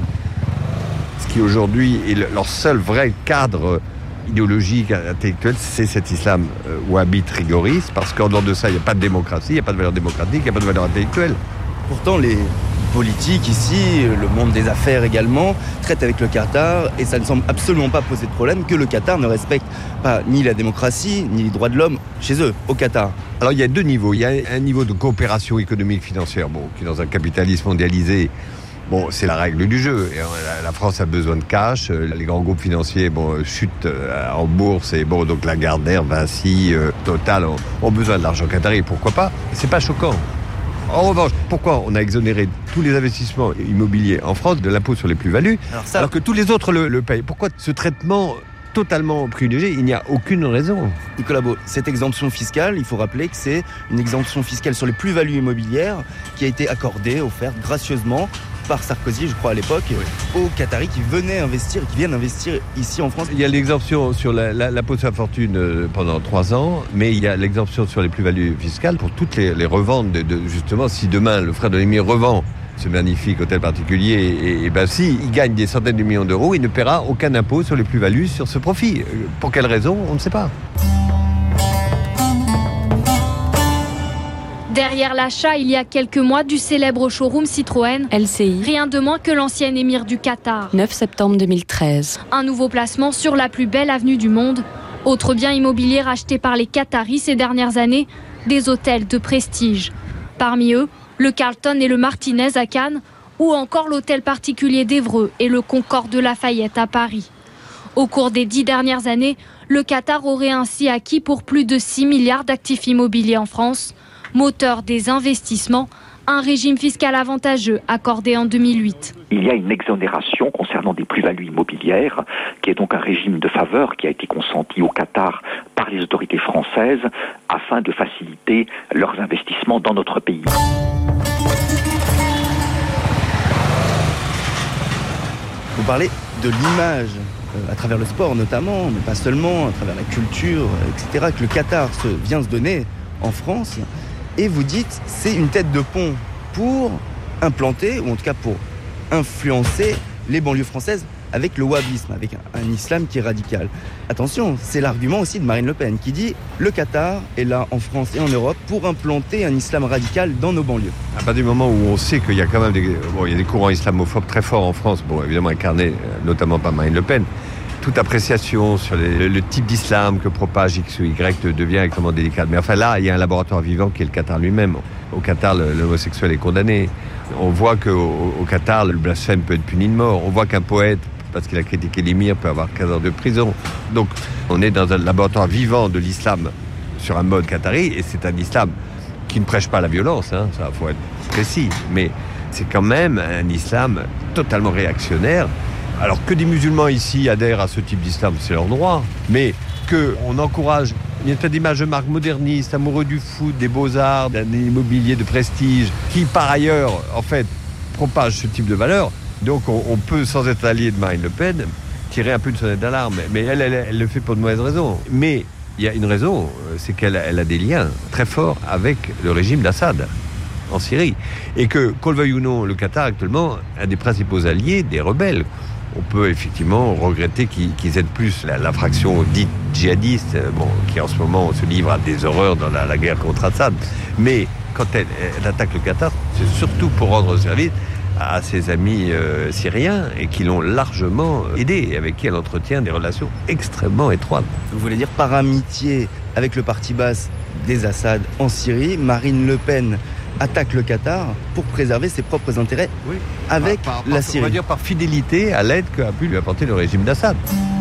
Ce qui aujourd'hui est leur seul vrai cadre idéologique, intellectuel, c'est cet islam wahhabite rigoriste, parce qu'en dehors de ça, il n'y a pas de démocratie, il n'y a pas de valeur démocratique, il n'y a pas de valeur intellectuelle. Pourtant, les politiques ici, le monde des affaires également, traitent avec le Qatar, et ça ne semble absolument pas poser de problème que le Qatar ne respecte pas ni la démocratie, ni les droits de l'homme chez eux, au Qatar. Alors il y a deux niveaux. Il y a un niveau de coopération économique financière, qui dans un capitalisme mondialisé, c'est la règle du jeu. Et la France a besoin de cash. Les grands groupes financiers chutent en bourse. Et donc Lagardère, Vinci, Total ont besoin de l'argent qatari. Pourquoi pas ? C'est pas choquant. En revanche, pourquoi on a exonéré tous les investissements immobiliers en France de l'impôt sur les plus-values alors que tous les autres le payent ? Pourquoi ce traitement totalement privilégié ? Il n'y a aucune raison. Nicolas Beau, cette exemption fiscale, il faut rappeler que c'est une exemption fiscale sur les plus-values immobilières qui a été accordée, offerte gracieusement par Sarkozy, je crois à l'époque, aux Qataris qui venaient investir et qui viennent investir ici en France. Il y a l'exemption sur l'impôt sur la fortune pendant 3 ans, mais il y a l'exemption sur les plus-values fiscales pour toutes les reventes. Justement, si demain le frère de l'émir revend ce magnifique hôtel particulier, et si il gagne des centaines de millions d'euros, il ne paiera aucun impôt sur les plus-values sur ce profit. Pour quelle raison ? On ne sait pas. Derrière l'achat, il y a quelques mois, du célèbre showroom Citroën, LCI. Rien de moins que l'ancien émir du Qatar. 9 septembre 2013. Un nouveau placement sur la plus belle avenue du monde. Autre bien immobilier racheté par les Qataris ces dernières années, des hôtels de prestige. Parmi eux, le Carlton et le Martinez à Cannes, ou encore l'hôtel particulier d'Évreux et le Concorde de Lafayette à Paris. Au cours des 10 dernières années, le Qatar aurait ainsi acquis pour plus de 6 milliards d'actifs immobiliers en France, moteur des investissements un régime fiscal avantageux accordé en 2008. Il y a une exonération concernant des plus-values immobilières, qui est donc un régime de faveur qui a été consenti au Qatar par les autorités françaises afin de faciliter leurs investissements dans notre pays. Vous parlez de l'image, à travers le sport notamment, mais pas seulement, à travers la culture, etc., que le Qatar vient se donner en France. Et vous dites, c'est une tête de pont pour implanter, ou en tout cas pour influencer les banlieues françaises avec le wahhabisme, avec un islam qui est radical. Attention, c'est l'argument aussi de Marine Le Pen qui dit le Qatar est là en France et en Europe pour implanter un islam radical dans nos banlieues. À partir du moment où on sait qu'il y a quand même il y a des courants islamophobes très forts en France, évidemment incarnés notamment par Marine Le Pen, toute appréciation sur le type d'islam que propage X ou Y devient extrêmement délicate. Mais enfin là, il y a un laboratoire vivant qui est le Qatar lui-même. Au Qatar, l'homosexuel est condamné. On voit qu'au Qatar, le blasphème peut être puni de mort. On voit qu'un poète, parce qu'il a critiqué l'émir, peut avoir 15 ans de prison. Donc on est dans un laboratoire vivant de l'islam sur un mode qatari, et c'est un islam qui ne prêche pas la violence, ça faut être précis, mais c'est quand même un islam totalement réactionnaire. Alors que des musulmans ici adhèrent à ce type d'islam, c'est leur droit, mais qu'on encourage une espèce d'image de marque moderniste, amoureux du foot, des beaux-arts, d'un immobilier de prestige, qui par ailleurs, en fait, propage ce type de valeurs. Donc on peut, sans être allié de Marine Le Pen, tirer un peu une sonnette d'alarme. Mais elle le fait pour de mauvaises raisons. Mais il y a une raison, c'est qu'elle a des liens très forts avec le régime d'Assad en Syrie. Et qu'on le veuille ou non, le Qatar actuellement, un des principaux alliés des rebelles. On peut effectivement regretter qu'ils aident plus la fraction dite djihadiste, qui en ce moment se livre à des horreurs dans la guerre contre Assad. Mais quand elle attaque le Qatar, c'est surtout pour rendre service à ses amis syriens et qui l'ont largement aidé, avec qui elle entretient des relations extrêmement étroites. Vous voulez dire par amitié avec le parti basse des Assad en Syrie, Marine Le Pen attaque le Qatar pour préserver ses propres intérêts avec la Syrie. On va dire par fidélité à l'aide qu'a pu lui apporter le régime d'Assad.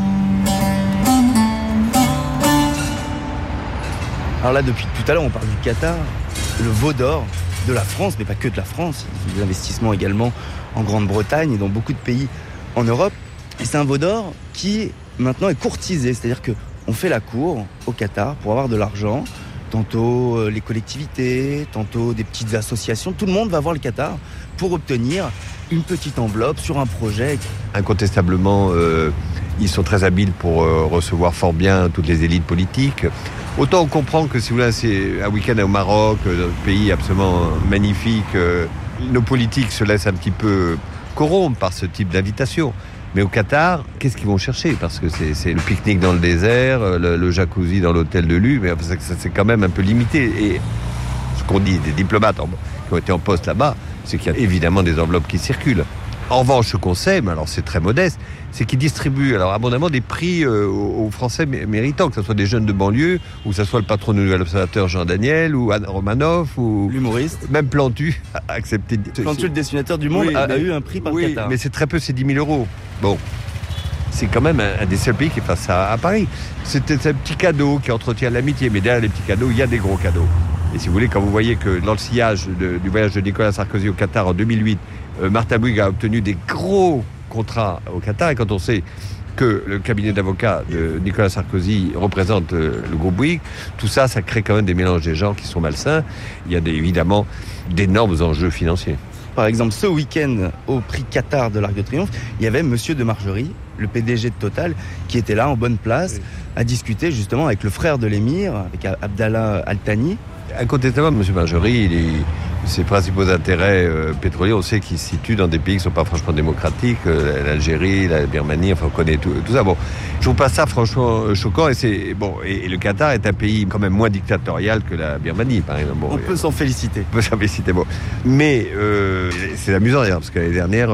Alors là, depuis tout à l'heure, on parle du Qatar, le veau d'or de la France, mais pas que de la France. Il y a des investissements également en Grande-Bretagne et dans beaucoup de pays en Europe. Et c'est un veau d'or qui maintenant est courtisé, c'est-à-dire qu'on fait la cour au Qatar pour avoir de l'argent. Tantôt les collectivités, tantôt des petites associations. Tout le monde va voir le Qatar pour obtenir une petite enveloppe sur un projet. Incontestablement, ils sont très habiles pour recevoir fort bien toutes les élites politiques. Autant on comprend que si vous voulez, c'est un week-end au Maroc, un pays absolument magnifique, nos politiques se laissent un petit peu corrompre par ce type d'invitation. Mais au Qatar, qu'est-ce qu'ils vont chercher ? Parce que c'est le pique-nique dans le désert, le jacuzzi dans l'hôtel de Lu, mais c'est quand même un peu limité. Et ce qu'on dit des diplomates qui ont été en poste là-bas, c'est qu'il y a évidemment des enveloppes qui circulent. En revanche, ce qu'on sait, mais alors c'est très modeste, c'est qu'ils distribuent alors abondamment des prix aux Français méritants, que ce soit des jeunes de banlieue, ou que ce soit le patron du Nouvel Observateur Jean Daniel, ou Anne Romanoff, ou l'humoriste. Même Plantu a accepté. Plantu, le dessinateur du Monde, a eu un prix par le Qatar. Mais c'est très peu, c'est 10 000 euros. Bon, c'est quand même un des seuls pays qui fasse ça à Paris. C'était un petit cadeau qui entretient l'amitié, mais derrière les petits cadeaux, il y a des gros cadeaux. Et si vous voulez, quand vous voyez que dans le sillage du voyage de Nicolas Sarkozy au Qatar en 2008, Martin Bouygues a obtenu des gros contrats au Qatar, et quand on sait que le cabinet d'avocats de Nicolas Sarkozy représente le groupe Bouygues, tout ça, ça crée quand même des mélanges des genres qui sont malsains. Il y a évidemment d'énormes enjeux financiers. Par exemple, ce week-end, au prix Qatar de l'Arc de Triomphe, il y avait Monsieur de Margerie, le PDG de Total, qui était là en bonne place, à discuter justement avec le frère de l'émir, avec Abdallah Al-Thani. Incontestablement, M. Margerie, ses principaux intérêts pétroliers, on sait qu'ils se situent dans des pays qui ne sont pas franchement démocratiques, l'Algérie, la Birmanie, enfin on connaît tout ça. Bon, je trouve pas ça franchement choquant, et le Qatar est un pays quand même moins dictatorial que la Birmanie, par exemple. Bon, on peut s'en féliciter. On peut s'en féliciter, bon. Mais c'est amusant d'ailleurs, parce que l'année dernière,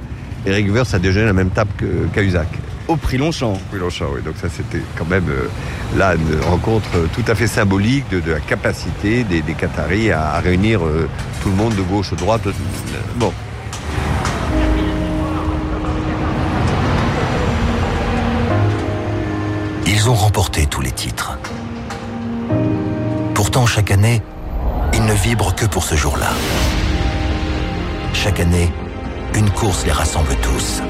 Éric Woerth a déjeuné à la même table que Cahuzac. Au prix Longchamp. Au prix Longchamp, oui. Donc ça, c'était quand même là une rencontre tout à fait symbolique de la capacité des Qataris à réunir tout le monde de gauche à droite. Bon. Ils ont remporté tous les titres. Pourtant, chaque année, ils ne vibrent que pour ce jour-là. Chaque année, une course les rassemble tous.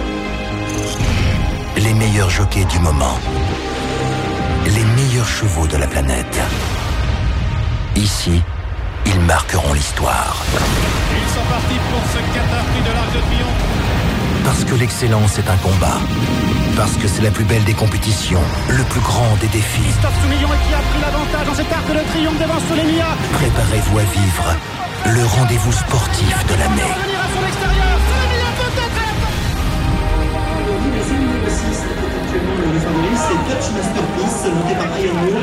Les meilleurs jockeys du moment. Les meilleurs chevaux de la planète. Ici, ils marqueront l'histoire. Ils sont partis pour ce Qatar Prix de l'Arc de Triomphe. Parce que l'excellence est un combat. Parce que c'est la plus belle des compétitions, le plus grand des défis. Christophe Soumillon qui a pris l'avantage dans cet Arc de Triomphe devant Solemia. Préparez-vous à vivre le rendez-vous sportif de l'année. Le favori, c'est Dutch Masterpiece, monté par Brian Moore.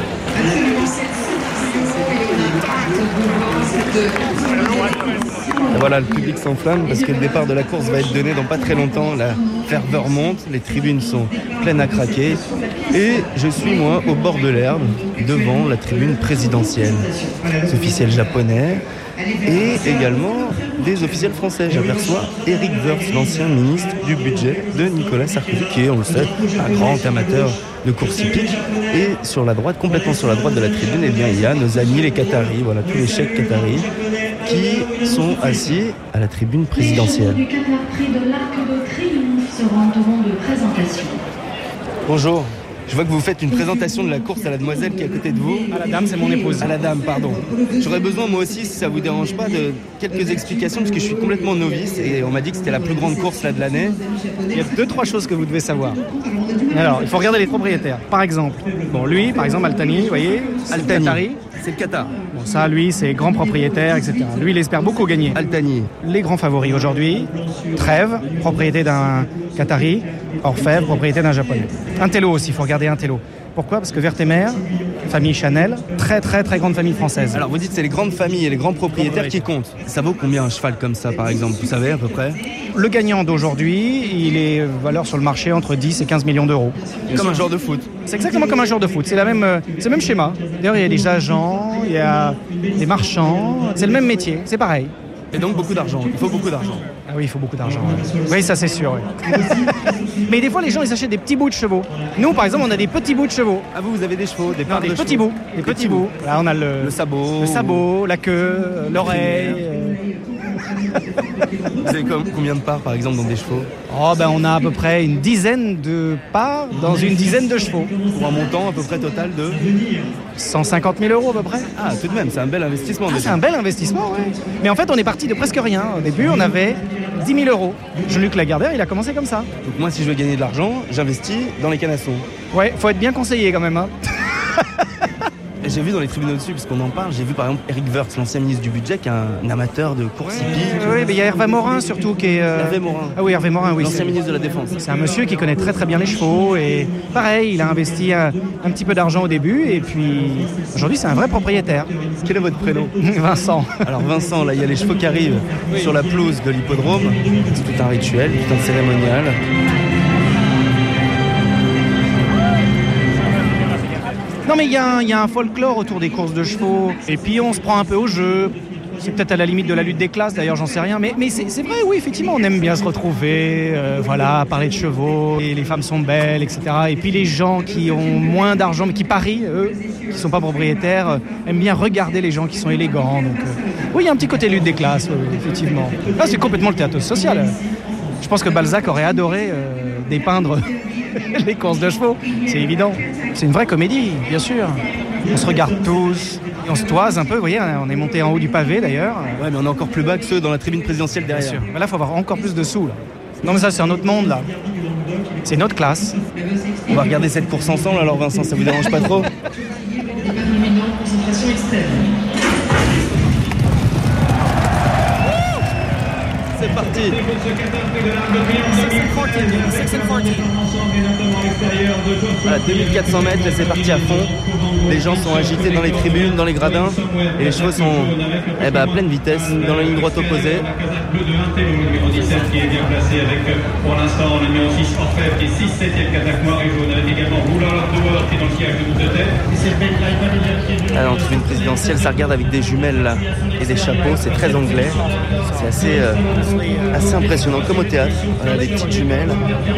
Et voilà, le public s'enflamme parce que le départ de la course va être donné dans pas très longtemps. La ferveur monte, les tribunes sont pleines à craquer. Et je suis, moi, au bord de l'herbe, devant la tribune présidentielle. Les officiels japonais et également des officiels français. J'aperçois Éric Woerth, l'ancien ministre du budget de Nicolas Sarkozy, qui est, on le sait, un grand amateur de course hippique. Et sur la droite, complètement sur la droite de la tribune, eh bien, il y a nos amis les Qataris, voilà, tous les cheikhs qataris, qui sont assis à la tribune présidentielle. Les Qatar Prix de l'Arc de Triomphe seront au rang de présentation. Bonjour. Je vois que vous faites une présentation de la course à la demoiselle qui est à côté de vous. À la dame, c'est mon épouse. À la dame, pardon. J'aurais besoin, moi aussi, si ça vous dérange pas, de quelques explications, parce que je suis complètement novice et on m'a dit que c'était la plus grande course là de l'année. Il y a 2-3 choses que vous devez savoir. Alors, il faut regarder les propriétaires. Par exemple, lui, par exemple, Altani, vous voyez, Altani, c'est le Qatar. Bon, ça, lui, c'est grand propriétaire, etc. Lui, il espère beaucoup gagner. Altani. Les grands favoris aujourd'hui, Trèves, propriété d'un Qatari, Orfèvre, propriété d'un Japonais. Intello aussi, il faut regarder Intello. Pourquoi ? Parce que Vertemer, famille Chanel, très très très grande famille française. Alors vous dites c'est les grandes familles et les grands propriétaires qui comptent. Ça vaut combien un cheval comme ça par exemple ? Vous savez à peu près ? Le gagnant d'aujourd'hui, il est valeur sur le marché entre 10 et 15 millions d'euros. Comme un joueur de foot. C'est exactement comme un joueur de foot, c'est le même schéma. D'ailleurs il y a des agents, il y a des marchands, c'est le même métier, c'est pareil. Et donc beaucoup d'argent, il faut beaucoup d'argent. Ah oui, il faut beaucoup d'argent. Ouais. Oui, ça c'est sûr. Ouais. Mais des fois, les gens, ils achètent des petits bouts de chevaux. Nous, par exemple, on a des petits bouts de chevaux. Ah, vous avez des chevaux, des petits bouts. Des petits bouts. Là, on a le sabot, la queue, l'oreille. Vous avez combien de parts, par exemple, dans des chevaux ? Oh, ben, on a à peu près une dizaine de parts dans une dizaine de chevaux. Pour un montant à peu près total de 150 000 euros à peu près. Ah, tout de même, c'est un bel investissement. C'est un bel investissement, oui. Mais en fait, on est parti de presque rien. Au début, on avait 10 000 euros. Jean-Luc Lagardère, il a commencé comme ça. Donc moi, si je veux gagner de l'argent, j'investis dans les canassons. Ouais, faut être bien conseillé quand même. Hein. J'ai vu dans les tribunaux dessus, puisqu'on en parle, j'ai vu par exemple Éric Woerth, l'ancien ministre du budget, qui est un amateur de course hippique. Oui, mais il y a Hervé Morin surtout qui est... Hervé Morin. Ah oui, Hervé Morin, oui. L'ancien ministre de la Défense. C'est un monsieur qui connaît très très bien les chevaux et pareil, il a investi un petit peu d'argent au début et puis aujourd'hui c'est un vrai propriétaire. Quel est votre prénom ? Vincent. Alors Vincent, là il y a les chevaux qui arrivent sur la pelouse de l'hippodrome. C'est tout un rituel, tout un cérémonial. Non mais il y a un folklore autour des courses de chevaux et puis on se prend un peu au jeu. C'est peut-être à la limite de la lutte des classes d'ailleurs, j'en sais rien. Mais c'est vrai, oui, effectivement, on aime bien se retrouver, parler de chevaux, et les femmes sont belles, etc. Et puis les gens qui ont moins d'argent, mais qui parient, eux, qui sont pas propriétaires, aiment bien regarder les gens qui sont élégants. Donc, oui, il y a un petit côté lutte des classes, oui, effectivement. Là, c'est complètement le théâtre social. Je pense que Balzac aurait adoré dépeindre les courses de chevaux, c'est évident. C'est une vraie comédie, bien sûr. On se regarde tous, et on se toise un peu, vous voyez, on est monté en haut du pavé d'ailleurs. Ouais, mais on est encore plus bas que ceux dans la tribune présidentielle derrière. Bien sûr. Mais là, il faut avoir encore plus de sous, là. Non, mais ça, c'est un autre monde, là. C'est notre classe. On va regarder cette course ensemble, alors Vincent, ça vous dérange pas trop ? Concentration extrême. C'est parti. 2400 mètres, c'est parti à fond. Les gens sont agités dans les tribunes, dans les gradins. Et les chevaux sont à pleine vitesse, dans la ligne droite opposée. Qui est bien placé avec, pour l'instant, le numéro 6 Orfèvre, qui est 6, 7e Catac noir et jaune, avec également Roulard Dehors qui est dans le sillage de bout de tête. Et c'est le Ben Live. Alors, en tribune présidentielle, ça regarde avec des jumelles là, et des chapeaux, c'est très anglais. C'est assez assez impressionnant, comme au théâtre. Voilà, les petites jumelles.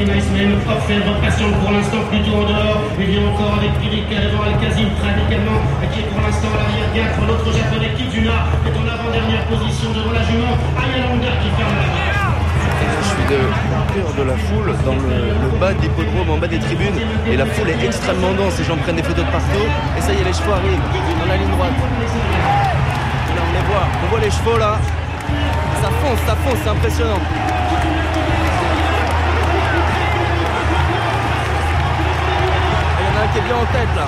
Pour l'instant plutôt en dehors. Il y a encore avec Eric devant Al-Kazim Trad également, qui est pour l'instant à l'arrière-garde. L'autre japonais Kizuna est en avant-dernière position devant la jument Ayalander qui ferme la barre. Je suis de cœur de la foule dans le bas de l'hippodrome, en bas des tribunes, et la foule est extrêmement dense. Les gens prennent des photos de partout, et ça y est, les chevaux arrivent dans la ligne droite. Et là, on voit les chevaux là. Ça fonce, c'est impressionnant. Il y en a un qui est bien en tête là.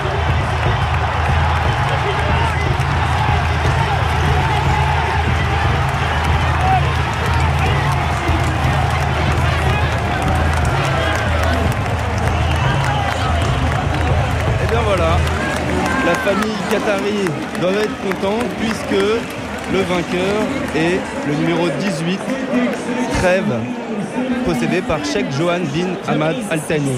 Voilà, la famille Qatari doit être contente puisque le vainqueur est le numéro 18, Trèves, possédé par Sheikh Johan bin Ahmad Al Thani.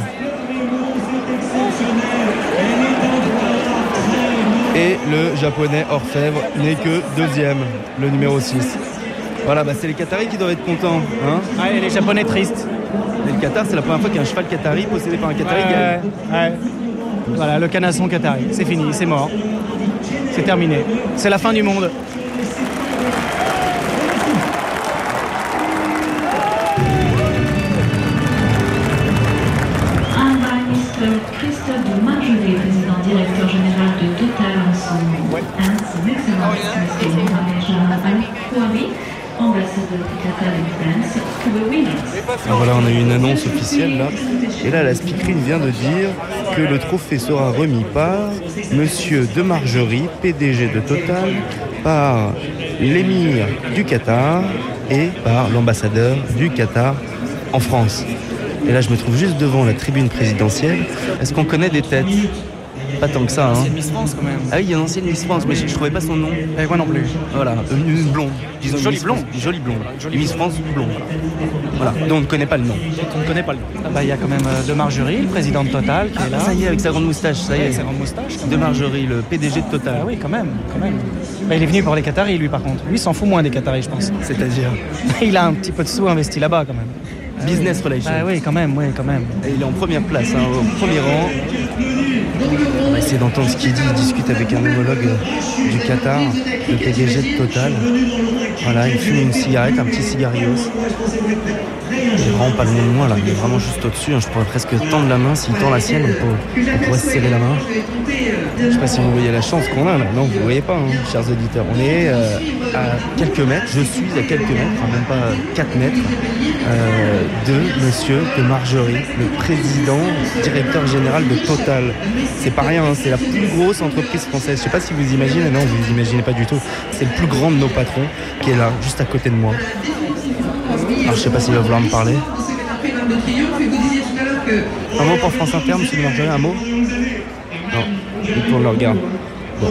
Et le japonais Orfèvre n'est que deuxième, le numéro 6. Voilà, c'est les Qataris qui doivent être contents. Hein, et les japonais tristes. Et le Qatar, c'est la première fois qu'il y a un cheval Qatari possédé par un Qatari gagne. Voilà, le canasson qatari, c'est fini, c'est mort. C'est terminé. C'est la fin du monde. Christophe de Margerie, président directeur général de Total en son nom. Son Excellence M. Mohamed Al-Khouari, ambassadeur de Qatar in France, pour the winners. Voilà, on a eu une annonce officielle là. Et là, la speakerine vient de dire que le trophée sera remis par Monsieur de Margerie, PDG de Total, par l'émir du Qatar et par l'ambassadeur du Qatar en France. Et là, je me trouve juste devant la tribune présidentielle. Est-ce qu'on connaît des têtes ? Pas tant que ça, hein. C'est une Miss France quand même. Ah oui, il y a une ancienne Miss France, mais je trouvais pas son nom. Et moi non plus. Voilà, une blonde. Disons Jolie blonde. Une jolie blonde. Une Miss France blonde. Voilà, dont on ne connaît pas le nom. On ne connaît pas le nom. Il y a quand même de Margerie, le président de Total, qui est là. Ça y est, avec sa grande moustache, ça y est. Sa grande moustache. De Margerie, le PDG de Total. Ah oui, quand même. Il est venu pour les Qataris, lui, par contre. Lui, il s'en fout moins des Qataris, je pense. C'est-à-dire il a un petit peu de sous investi là-bas, quand même. Business relation. Ah oui, quand même. Et il est en première place, au premier rang. On va essayer d'entendre ce qu'il dit. Il discute avec un homologue du Qatar, le PDG de Total. Voilà, il fume une cigarette, un petit cigarios. Il est vraiment pas loin de moi là, il est vraiment juste au-dessus. Je pourrais presque tendre la main. S'il tend la sienne, on pourrait se serrer la main. Je sais pas si vous voyez la chance qu'on a là. Non, vous voyez pas, hein, chers auditeurs. On est à quelques mètres. Je suis à quelques mètres, même pas 4 mètres, de Monsieur de Margerie, le président, directeur général de Total. C'est pas rien, hein, c'est la plus grosse entreprise française. Je sais pas si vous imaginez, non, vous imaginez pas du tout. C'est le plus grand de nos patrons qui est là, juste à côté de moi. Alors je sais pas s'il va vouloir me parler. Un mot pour France Inter, monsieur de Margerie, un mot ? Non, il tourne le regard. Bon.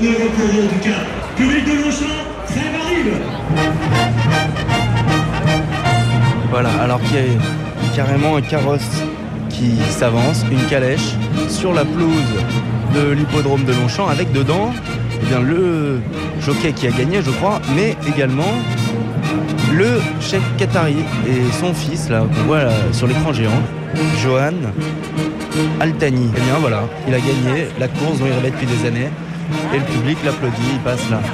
Voilà, alors qu'il y a carrément un carrosse qui s'avance, une calèche, sur la pelouse de l'hippodrome de Longchamp, avec dedans le jockey qui a gagné, je crois, mais également le cheikh Qatari et son fils, là, qu'on voit là, sur l'écran géant, Johan Al Thani. Et bien voilà, il a gagné la course dont il rêvait depuis des années, et le public l'applaudit, il passe là.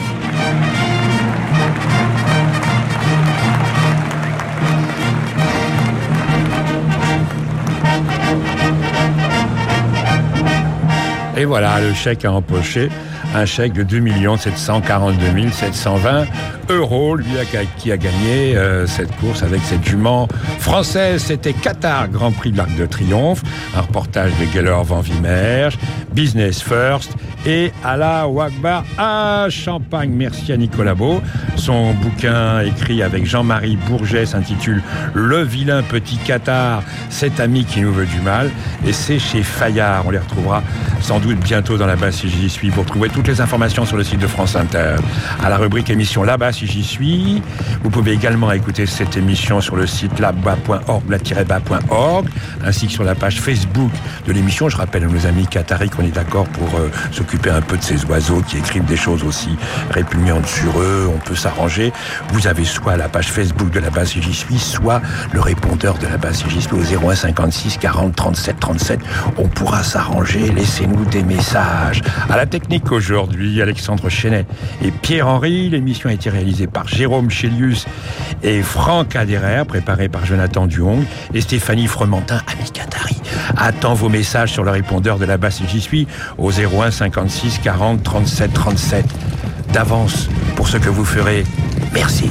Et voilà, le chèque a empoché un chèque de 2 742 720 €. Lui qui a gagné cette course avec cette jument française. C'était Qatar, Grand Prix de l'Arc de Triomphe. Un reportage de Geller Van Wimmerge, Business First et Allahu Akbar à Champagne. Merci à Nicolas Beau. Son bouquin écrit avec Jean-Marie Bourget s'intitule Le vilain petit Qatar, cet ami qui nous veut du mal. Et c'est chez Fayard. On les retrouvera sans doute bientôt dans Là-bas si j'y suis. Vous retrouvez toutes les informations sur le site de France Inter. À la rubrique émission Là-bas si j'y suis. Vous pouvez également écouter cette émission sur le site là-bas.org, là-bas.org, ainsi que sur la page Facebook de l'émission. Je rappelle à nos amis qataris qu'on est d'accord pour s'occuper un peu de ces oiseaux qui écrivent des choses aussi répugnantes sur eux. On peut s'arrêter s'arranger. Vous avez soit la page Facebook de la base J'y suis, soit le répondeur de la base J'y suis au 01 56 40 37 37. On pourra s'arranger, laissez-nous des messages. À la technique aujourd'hui, Alexandre Chenet et Pierre-Henri. L'émission a été réalisée par Jérôme Chélius et Franck Adhérer, préparée par Jonathan Duhong et Stéphanie Fromentin, Ami Qatari. Attends vos messages sur le répondeur de la base J'y suis au 01 56 40 37 37. D'avance pour ce que vous ferez. Merci.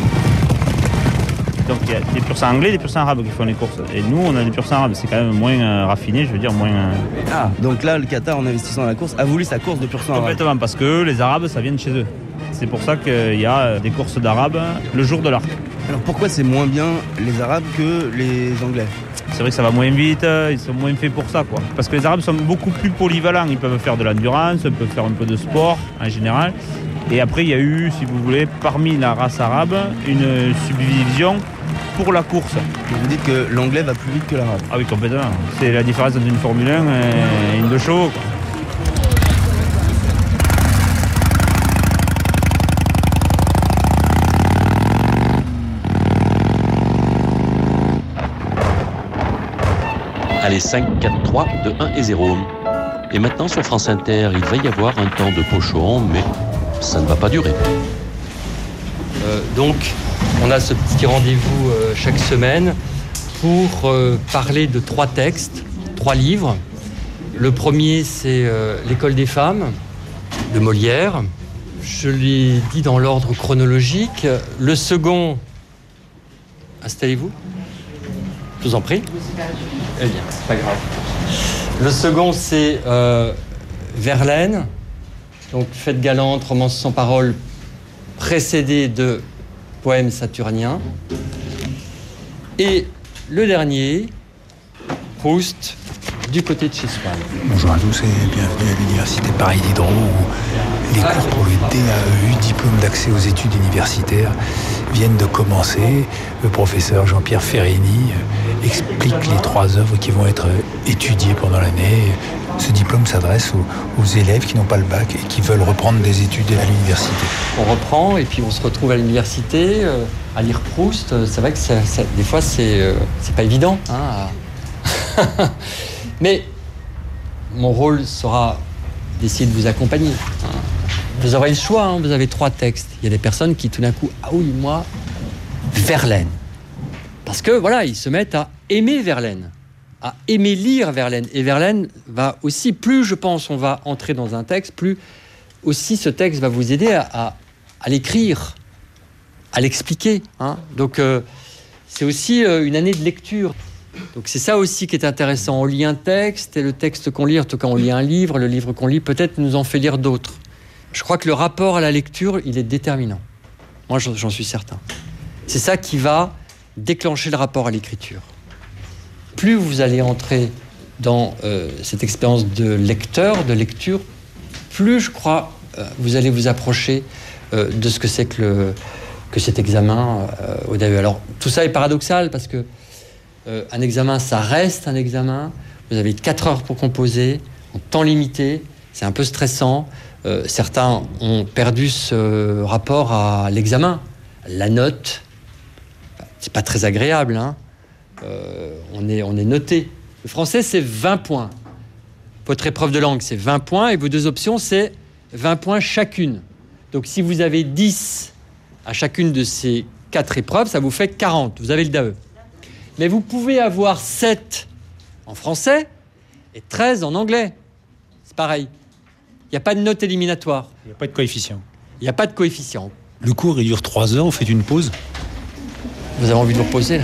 Donc il y a des pur sang anglais et des pur sang arabes qui font les courses. Et nous, on a des pur sang arabes. C'est quand même moins raffiné, je veux dire, moins... Ah, donc là, le Qatar, en investissant dans la course, a voulu sa course de pur sang arabe. Complètement, parce que les Arabes, ça vient de chez eux. C'est pour ça qu'il y a des courses d'Arabes le jour de l'arc. Alors pourquoi c'est moins bien les Arabes que les Anglais ? C'est vrai que ça va moins vite, ils sont moins faits pour ça, quoi. Parce que les Arabes sont beaucoup plus polyvalents. Ils peuvent faire de l'endurance, ils peuvent faire un peu de sport en général. Et après, il y a eu, si vous voulez, parmi la race arabe, une subdivision pour la course. Vous dites que l'anglais va plus vite que l'arabe ? Ah oui, complètement. C'est la différence entre une Formule 1 et une de chevaux, quoi. Allez, 5, 4, 3, 2, 1 et 0. Et maintenant, sur France Inter, il va y avoir un temps de pochon, mais ça ne va pas durer. Donc, on a ce petit rendez-vous chaque semaine pour parler de 3 textes, 3 livres. Le premier, c'est L'école des femmes, de Molière. Je l'ai dit dans l'ordre chronologique. Le second, installez-vous. Je vous en prie. Eh bien, c'est pas grave. Le second, c'est Verlaine. Donc, Fête galante, romance sans parole, précédé de poèmes saturniens. Et le dernier, Proust, du côté de chez Swann. Bonjour à tous et bienvenue à l'Université Paris Diderot où les cours pour le DAEU, diplôme d'accès aux études universitaires, viennent de commencer. Le professeur Jean-Pierre Ferrini explique les 3 œuvres qui vont être étudiées pendant l'année. Ce diplôme s'adresse aux élèves qui n'ont pas le bac et qui veulent reprendre des études à l'université. On reprend et puis on se retrouve à l'université à lire Proust. C'est vrai que des fois c'est pas évident. Hein, mais mon rôle sera d'essayer de vous accompagner. Vous aurez le choix, hein, vous avez 3 textes. Il y a des personnes qui tout d'un coup, ah oui, moi, Verlaine. Parce que voilà, ils se mettent à aimer Verlaine, à aimer lire Verlaine. Et Verlaine va aussi, plus je pense on va entrer dans un texte, plus aussi ce texte va vous aider à l'écrire, à l'expliquer. Hein. Donc c'est aussi une année de lecture. Donc c'est ça aussi qui est intéressant. On lit un texte et le texte qu'on lit, en tout cas on lit un livre, le livre qu'on lit peut-être nous en fait lire d'autres. Je crois que le rapport à la lecture, il est déterminant. Moi, j'en suis certain. C'est ça qui va déclencher le rapport à l'écriture. Plus vous allez entrer dans cette expérience de lecteur, de lecture, plus, je crois, vous allez vous approcher de ce que c'est que cet examen au DAEU. Alors, tout ça est paradoxal parce que un examen, ça reste un examen. Vous avez 4 heures pour composer, en temps limité. C'est un peu stressant. Certains ont perdu ce rapport à l'examen. La note, c'est pas très agréable. Hein. On est noté. Le français, c'est 20 points. Votre épreuve de langue, c'est 20 points. Et vos 2 options, c'est 20 points chacune. Donc, si vous avez 10 à chacune de ces 4 épreuves, ça vous fait 40. Vous avez le DAE. Mais vous pouvez avoir 7 en français et 13 en anglais. C'est pareil. Il n'y a pas de note éliminatoire. Il n'y a pas de coefficient. Il n'y a pas de coefficient. Le cours, il dure 3 heures, vous faites une pause. Vous avez envie de vous reposer, là?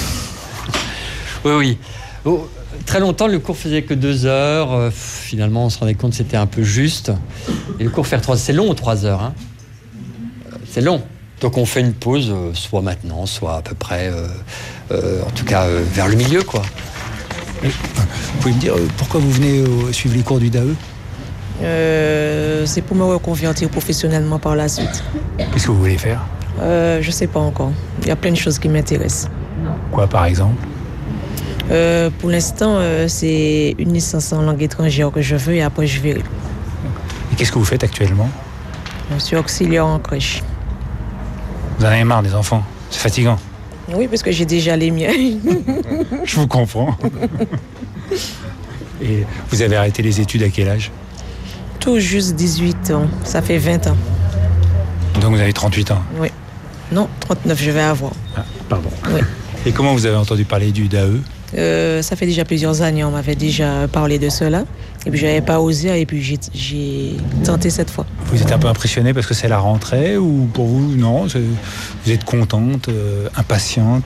Oui. Oh, très longtemps, le cours faisait que 2 heures. Finalement, on se rendait compte que c'était un peu juste. Et le cours faire 3 heures, c'est long, 3 heures. Hein. C'est long. Donc on fait une pause, soit maintenant, soit à peu près, en tout cas, vers le milieu, quoi. Vous pouvez me dire pourquoi vous venez suivre les cours du DAE ? C'est pour me reconvertir professionnellement par la suite. Qu'est-ce que vous voulez faire ? Je sais pas encore. Il y a plein de choses qui m'intéressent. Quoi, par exemple ? Pour l'instant, c'est une licence en langue étrangère que je veux et après je verrai. Et qu'est-ce que vous faites actuellement ? Je suis auxiliaire en crèche. Vous en avez marre des enfants, c'est fatigant. Oui, parce que j'ai déjà les miens. Je vous comprends. Et vous avez arrêté les études à quel âge? Tout juste 18 ans, ça fait 20 ans. Donc vous avez 38 ans? Oui. Non, 39 je vais avoir. Ah, pardon. Oui. Et comment vous avez entendu parler du DAE? Ça fait déjà plusieurs années, on m'avait déjà parlé de cela. Et puis je n'avais pas osé, et puis j'ai tenté cette fois. Vous êtes un peu impressionnée parce que c'est la rentrée, ou pour vous, non? Vous êtes contente, impatiente?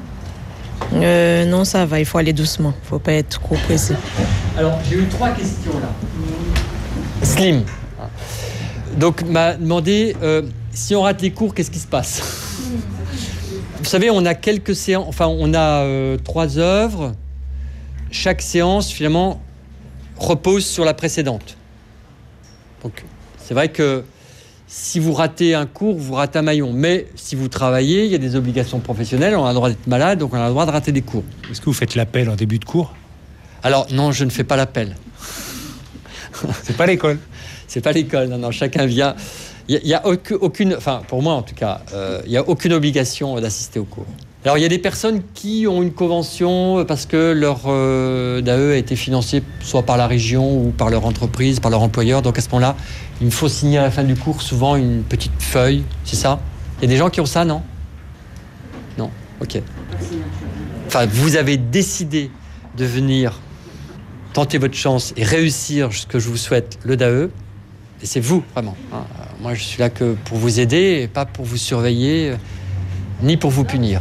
Non, ça va, il faut aller doucement. Il ne faut pas être trop pressé. Alors, j'ai eu 3 questions là. Slim. Donc, m'a demandé si on rate les cours, qu'est-ce qui se passe? Vous savez, on a quelques séances, enfin, on a 3 œuvres. Chaque séance, finalement, repose sur la précédente. Donc, c'est vrai que si vous ratez un cours, vous ratez un maillon. Mais si vous travaillez, il y a des obligations professionnelles, on a le droit d'être malade, donc on a le droit de rater des cours. Est-ce que vous faites l'appel en début de cours? Alors, non, je ne fais pas l'appel. C'est pas l'école? C'est pas l'école, non, chacun vient. Il n'y a aucune, enfin, pour moi en tout cas, il n'y a aucune obligation d'assister au cours. Alors, il y a des personnes qui ont une convention parce que leur DAE a été financé soit par la région ou par leur entreprise, par leur employeur. Donc, à ce moment-là, il faut signer à la fin du cours souvent une petite feuille, c'est ça? Il y a des gens qui ont ça, non? Non? Ok. Enfin, vous avez décidé de venir tenter votre chance et réussir ce que je vous souhaite, le DAE. Et c'est vous, vraiment. Hein. Moi, je suis là que pour vous aider et pas pour vous surveiller, ni pour vous punir.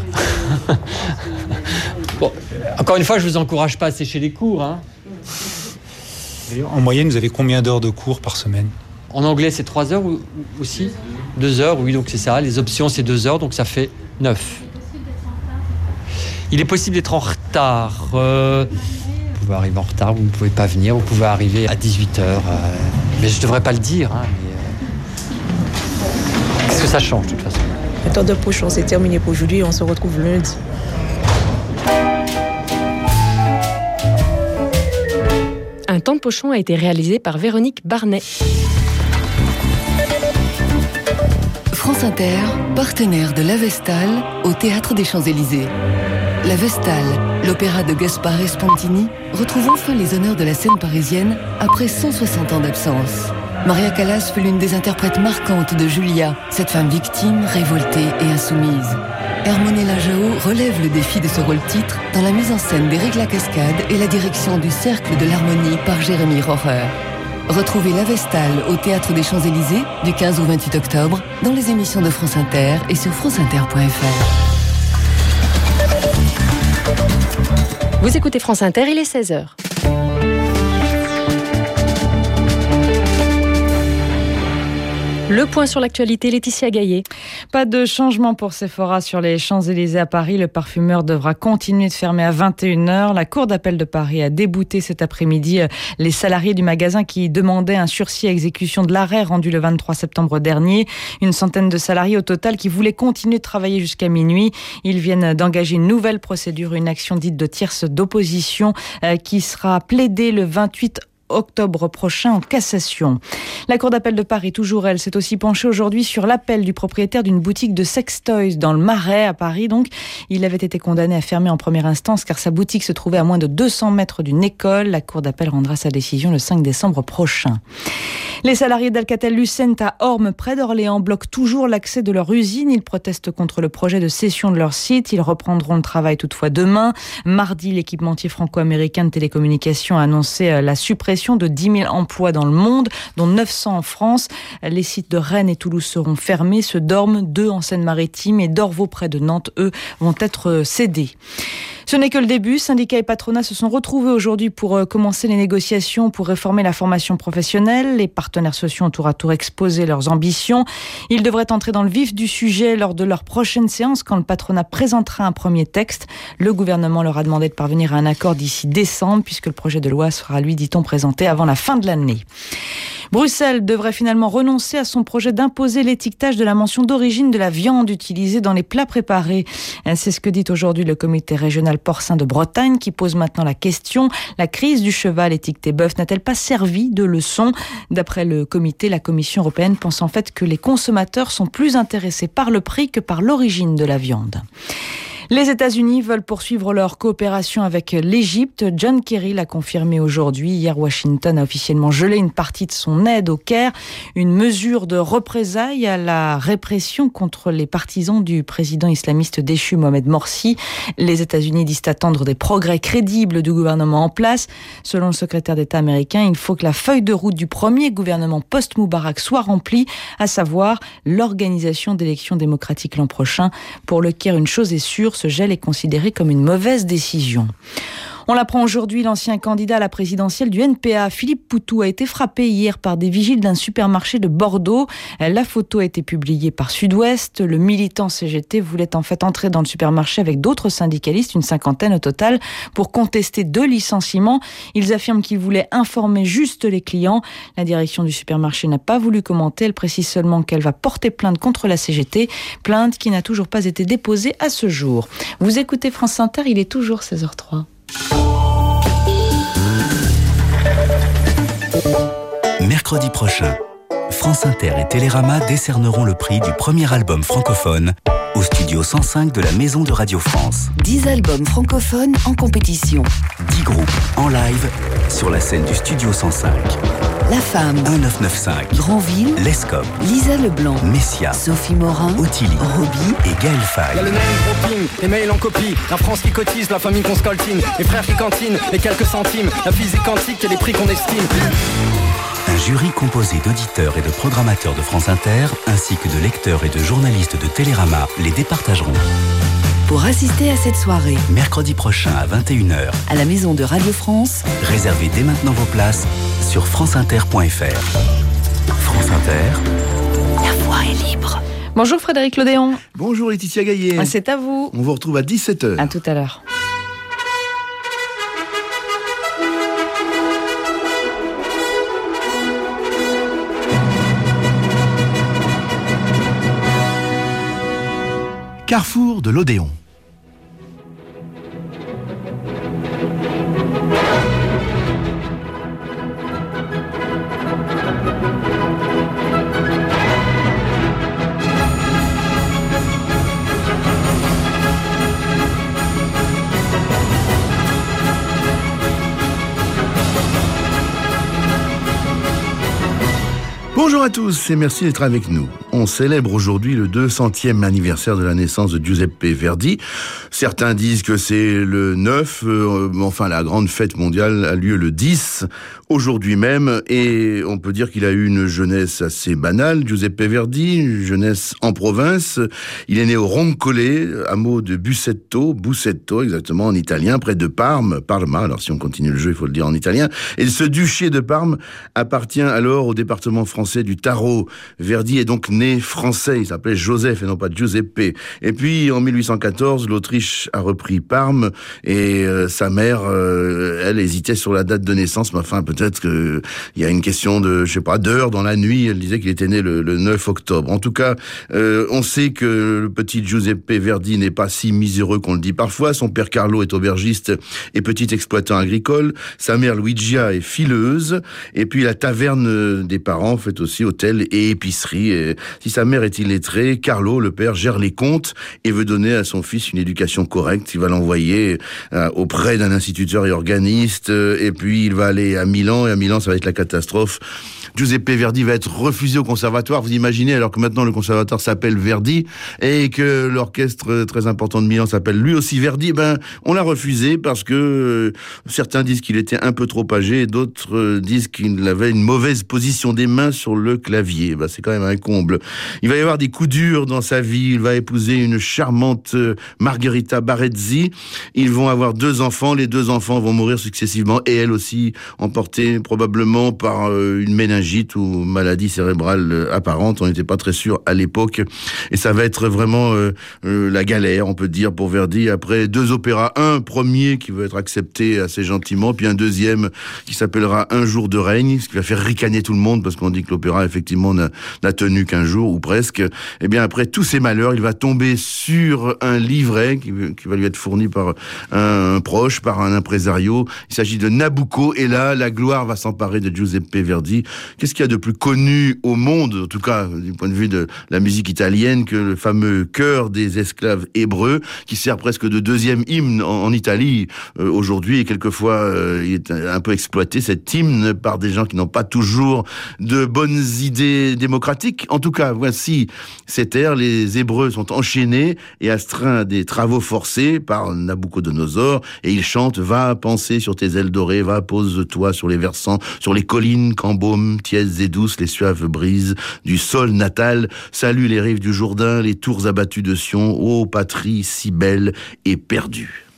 Bon, encore une fois, je ne vous encourage pas à sécher les cours. Hein. En moyenne, vous avez combien d'heures de cours par semaine? En anglais, c'est 3 heures aussi. 2 heures, oui, donc c'est ça. Les options, c'est 2 heures, donc ça fait 9. Il est possible d'être en retard. Vous pouvez arriver en retard, vous ne pouvez pas venir, vous pouvez arriver à 18h. Mais je ne devrais pas le dire. Hein, qu'est-ce que ça change, de toute façon? Le temps de pochon, c'est terminé pour aujourd'hui. On se retrouve lundi. Un temps de pochon a été réalisé par Véronique Barnet. France Inter, partenaire de La Vestale au Théâtre des Champs-Élysées. La Vestale, l'opéra de Gaspare Spontini, retrouve enfin les honneurs de la scène parisienne après 160 ans d'absence. Maria Callas fut l'une des interprètes marquantes de Julia, cette femme victime, révoltée et insoumise. Hermonella Jao relève le défi de ce rôle-titre dans la mise en scène d'Éric Lacascade et la direction du Cercle de l'Harmonie par Jérémy Rohrer. Retrouvez La Vestale au Théâtre des Champs-Élysées du 15 au 28 octobre dans les émissions de France Inter et sur franceinter.fr. Vous écoutez France Inter, il est 16h. Le point sur l'actualité, Laetitia Gaillet. Pas de changement pour Sephora sur les Champs-Élysées à Paris. Le parfumeur devra continuer de fermer à 21h. La Cour d'appel de Paris a débouté cet après-midi les salariés du magasin qui demandaient un sursis à exécution de l'arrêt rendu le 23 septembre dernier. Une centaine de salariés au total qui voulaient continuer de travailler jusqu'à minuit. Ils viennent d'engager une nouvelle procédure, une action dite de tierce d'opposition qui sera plaidée le 28 octobre prochain en cassation. La Cour d'appel de Paris, toujours elle, s'est aussi penchée aujourd'hui sur l'appel du propriétaire d'une boutique de sextoys dans le Marais à Paris. Donc, il avait été condamné à fermer en première instance car sa boutique se trouvait à moins de 200 mètres d'une école. La Cour d'appel rendra sa décision le 5 décembre prochain. Les salariés d'Alcatel-Lucent à Ormes, près d'Orléans, bloquent toujours l'accès de leur usine. Ils protestent contre le projet de cession de leur site. Ils reprendront le travail toutefois demain. Mardi, l'équipementier franco-américain de télécommunications a annoncé la suppression de 10 000 emplois dans le monde, dont 900 en France. Les sites de Rennes et Toulouse seront fermés. Ceux d'Ormes, 2 en Seine-Maritime et d'Orvaux près de Nantes, eux, vont être cédés. Ce n'est que le début. Syndicats et patronats se sont retrouvés aujourd'hui pour commencer les négociations pour réformer la formation professionnelle. Les partenaires sociaux ont tour à tour exposé leurs ambitions. Ils devraient entrer dans le vif du sujet lors de leur prochaine séance quand le patronat présentera un premier texte. Le gouvernement leur a demandé de parvenir à un accord d'ici décembre puisque le projet de loi sera, lui, dit-on, présenté présenter avant la fin de l'année. Bruxelles devrait finalement renoncer à son projet d'imposer l'étiquetage de la mention d'origine de la viande utilisée dans les plats préparés. C'est ce que dit aujourd'hui le comité régional porcin de Bretagne qui pose maintenant la question. La crise du cheval étiqueté bœuf n'a-t-elle pas servi de leçon ? D'après le comité, la Commission européenne pense en fait que les consommateurs sont plus intéressés par le prix que par l'origine de la viande. Les États-Unis veulent poursuivre leur coopération avec l'Égypte. John Kerry l'a confirmé aujourd'hui. Hier, Washington a officiellement gelé une partie de son aide au Caire, une mesure de représailles à la répression contre les partisans du président islamiste déchu Mohamed Morsi. Les États-Unis disent attendre des progrès crédibles du gouvernement en place. Selon le secrétaire d'État américain, il faut que la feuille de route du premier gouvernement post-Moubarak soit remplie, à savoir l'organisation d'élections démocratiques l'an prochain. Pour le Caire, une chose est sûre, ce gel est considéré comme une mauvaise décision. On l'apprend aujourd'hui, l'ancien candidat à la présidentielle du NPA, Philippe Poutou, a été frappé hier par des vigiles d'un supermarché de Bordeaux. La photo a été publiée par Sud-Ouest. Le militant CGT voulait en fait entrer dans le supermarché avec d'autres syndicalistes, une cinquantaine au total, pour contester 2 licenciements. Ils affirment qu'ils voulaient informer juste les clients. La direction du supermarché n'a pas voulu commenter. Elle précise seulement qu'elle va porter plainte contre la CGT, plainte qui n'a toujours pas été déposée à ce jour. Vous écoutez France Inter, il est toujours 16h03. Mercredi prochain, France Inter et Télérama décerneront le prix du premier album francophone au studio 105 de la Maison de Radio France. 10 albums francophones en compétition. 10 groupes en live sur la scène du studio 105. La Femme, 1995, Grandville, Lescop, Lisa Leblanc, Messia, Sophie Morin, Ottilie, Roby et Gaël Faye. Y a le name dropping, les mails en copie, la France qui cotise, la famille qu'on scoltine, les frères qui cantinent, les quelques centimes, la physique quantique et les prix qu'on estime. Un jury composé d'auditeurs et de programmateurs de France Inter, ainsi que de lecteurs et de journalistes de Télérama, les départageront. Pour assister à cette soirée, mercredi prochain à 21h, à la Maison de Radio France, réservez dès maintenant vos places sur franceinter.fr. France Inter, la voix est libre. Bonjour Frédéric Lodéon. Bonjour Laetitia Gaillet. C'est à vous. On vous retrouve à 17h. À tout à l'heure. Carrefour de l'Odéon. Bonjour à tous et merci d'être avec nous. On célèbre aujourd'hui le 200e anniversaire de la naissance de Giuseppe Verdi. Certains disent que c'est le 9, enfin la grande fête mondiale a lieu le 10, aujourd'hui même, et on peut dire qu'il a eu une jeunesse assez banale, Giuseppe Verdi, une jeunesse en province. Il est né au Roncole, hameau de Bussetto exactement en italien, près de Parme, Parma, alors si on continue le jeu il faut le dire en italien, et ce duché de Parme appartient alors au département français du Tarot. Verdi est donc né français, il s'appelait Joseph et non pas Giuseppe. Et puis en 1814, l'Autriche a repris Parme et sa mère, elle hésitait sur la date de naissance, mais enfin peut-être qu'il y a une question de, je sais pas, d'heure dans la nuit, elle disait qu'il était né le 9 octobre. En tout cas, on sait que le petit Giuseppe Verdi n'est pas si miséreux qu'on le dit parfois. Son père Carlo est aubergiste et petit exploitant agricole. Sa mère Luigia est fileuse. Et puis la taverne des parents fait aussi hôtel et épicerie. Et si sa mère est illettrée, Carlo, le père, gère les comptes et veut donner à son fils une éducation correcte. Il va l'envoyer auprès d'un instituteur et organiste. Et puis il va aller à Milan. Et à Milan, ça va être la catastrophe. Giuseppe Verdi va être refusé au conservatoire. Vous imaginez, alors que maintenant le conservatoire s'appelle Verdi et que l'orchestre très important de Milan s'appelle lui aussi Verdi, on l'a refusé parce que certains disent qu'il était un peu trop âgé et d'autres disent qu'il avait une mauvaise position des mains sur le le clavier. C'est quand même un comble. Il va y avoir des coups durs dans sa vie. Il va épouser une charmante Margherita Barezzi. Ils vont avoir 2 enfants. Les 2 enfants vont mourir successivement et elle aussi emportée probablement par une méningite ou maladie cérébrale apparente. On n'était pas très sûr à l'époque. Et ça va être vraiment la galère, on peut dire, pour Verdi. Après 2 opéras, un premier qui va être accepté assez gentiment, puis un deuxième qui s'appellera Un jour de règne, ce qui va faire ricaner tout le monde parce qu'on dit que l'opéra effectivement n'a tenu qu'un jour ou presque. Et bien après tous ces malheurs, il va tomber sur un livret qui va lui être fourni par un proche, par un impresario. Il s'agit de Nabucco et là la gloire va s'emparer de Giuseppe Verdi. Qu'est-ce qu'il y a de plus connu au monde, en tout cas du point de vue de la musique italienne, que le fameux chœur des esclaves hébreux qui sert presque de deuxième hymne en Italie aujourd'hui, et quelquefois il est un peu exploité cet hymne par des gens qui n'ont pas toujours de bonnes idées démocratiques. En tout cas, voici cet air. Les Hébreux sont enchaînés et astreints à des travaux forcés par Nabucodonosor et ils chantent: va penser sur tes ailes dorées, va pose-toi sur les versants, sur les collines qu'embaument tièdes et douces les suaves brises du sol natal. Salut les rives du Jourdain, les tours abattues de Sion, ô patrie si belle et perdue.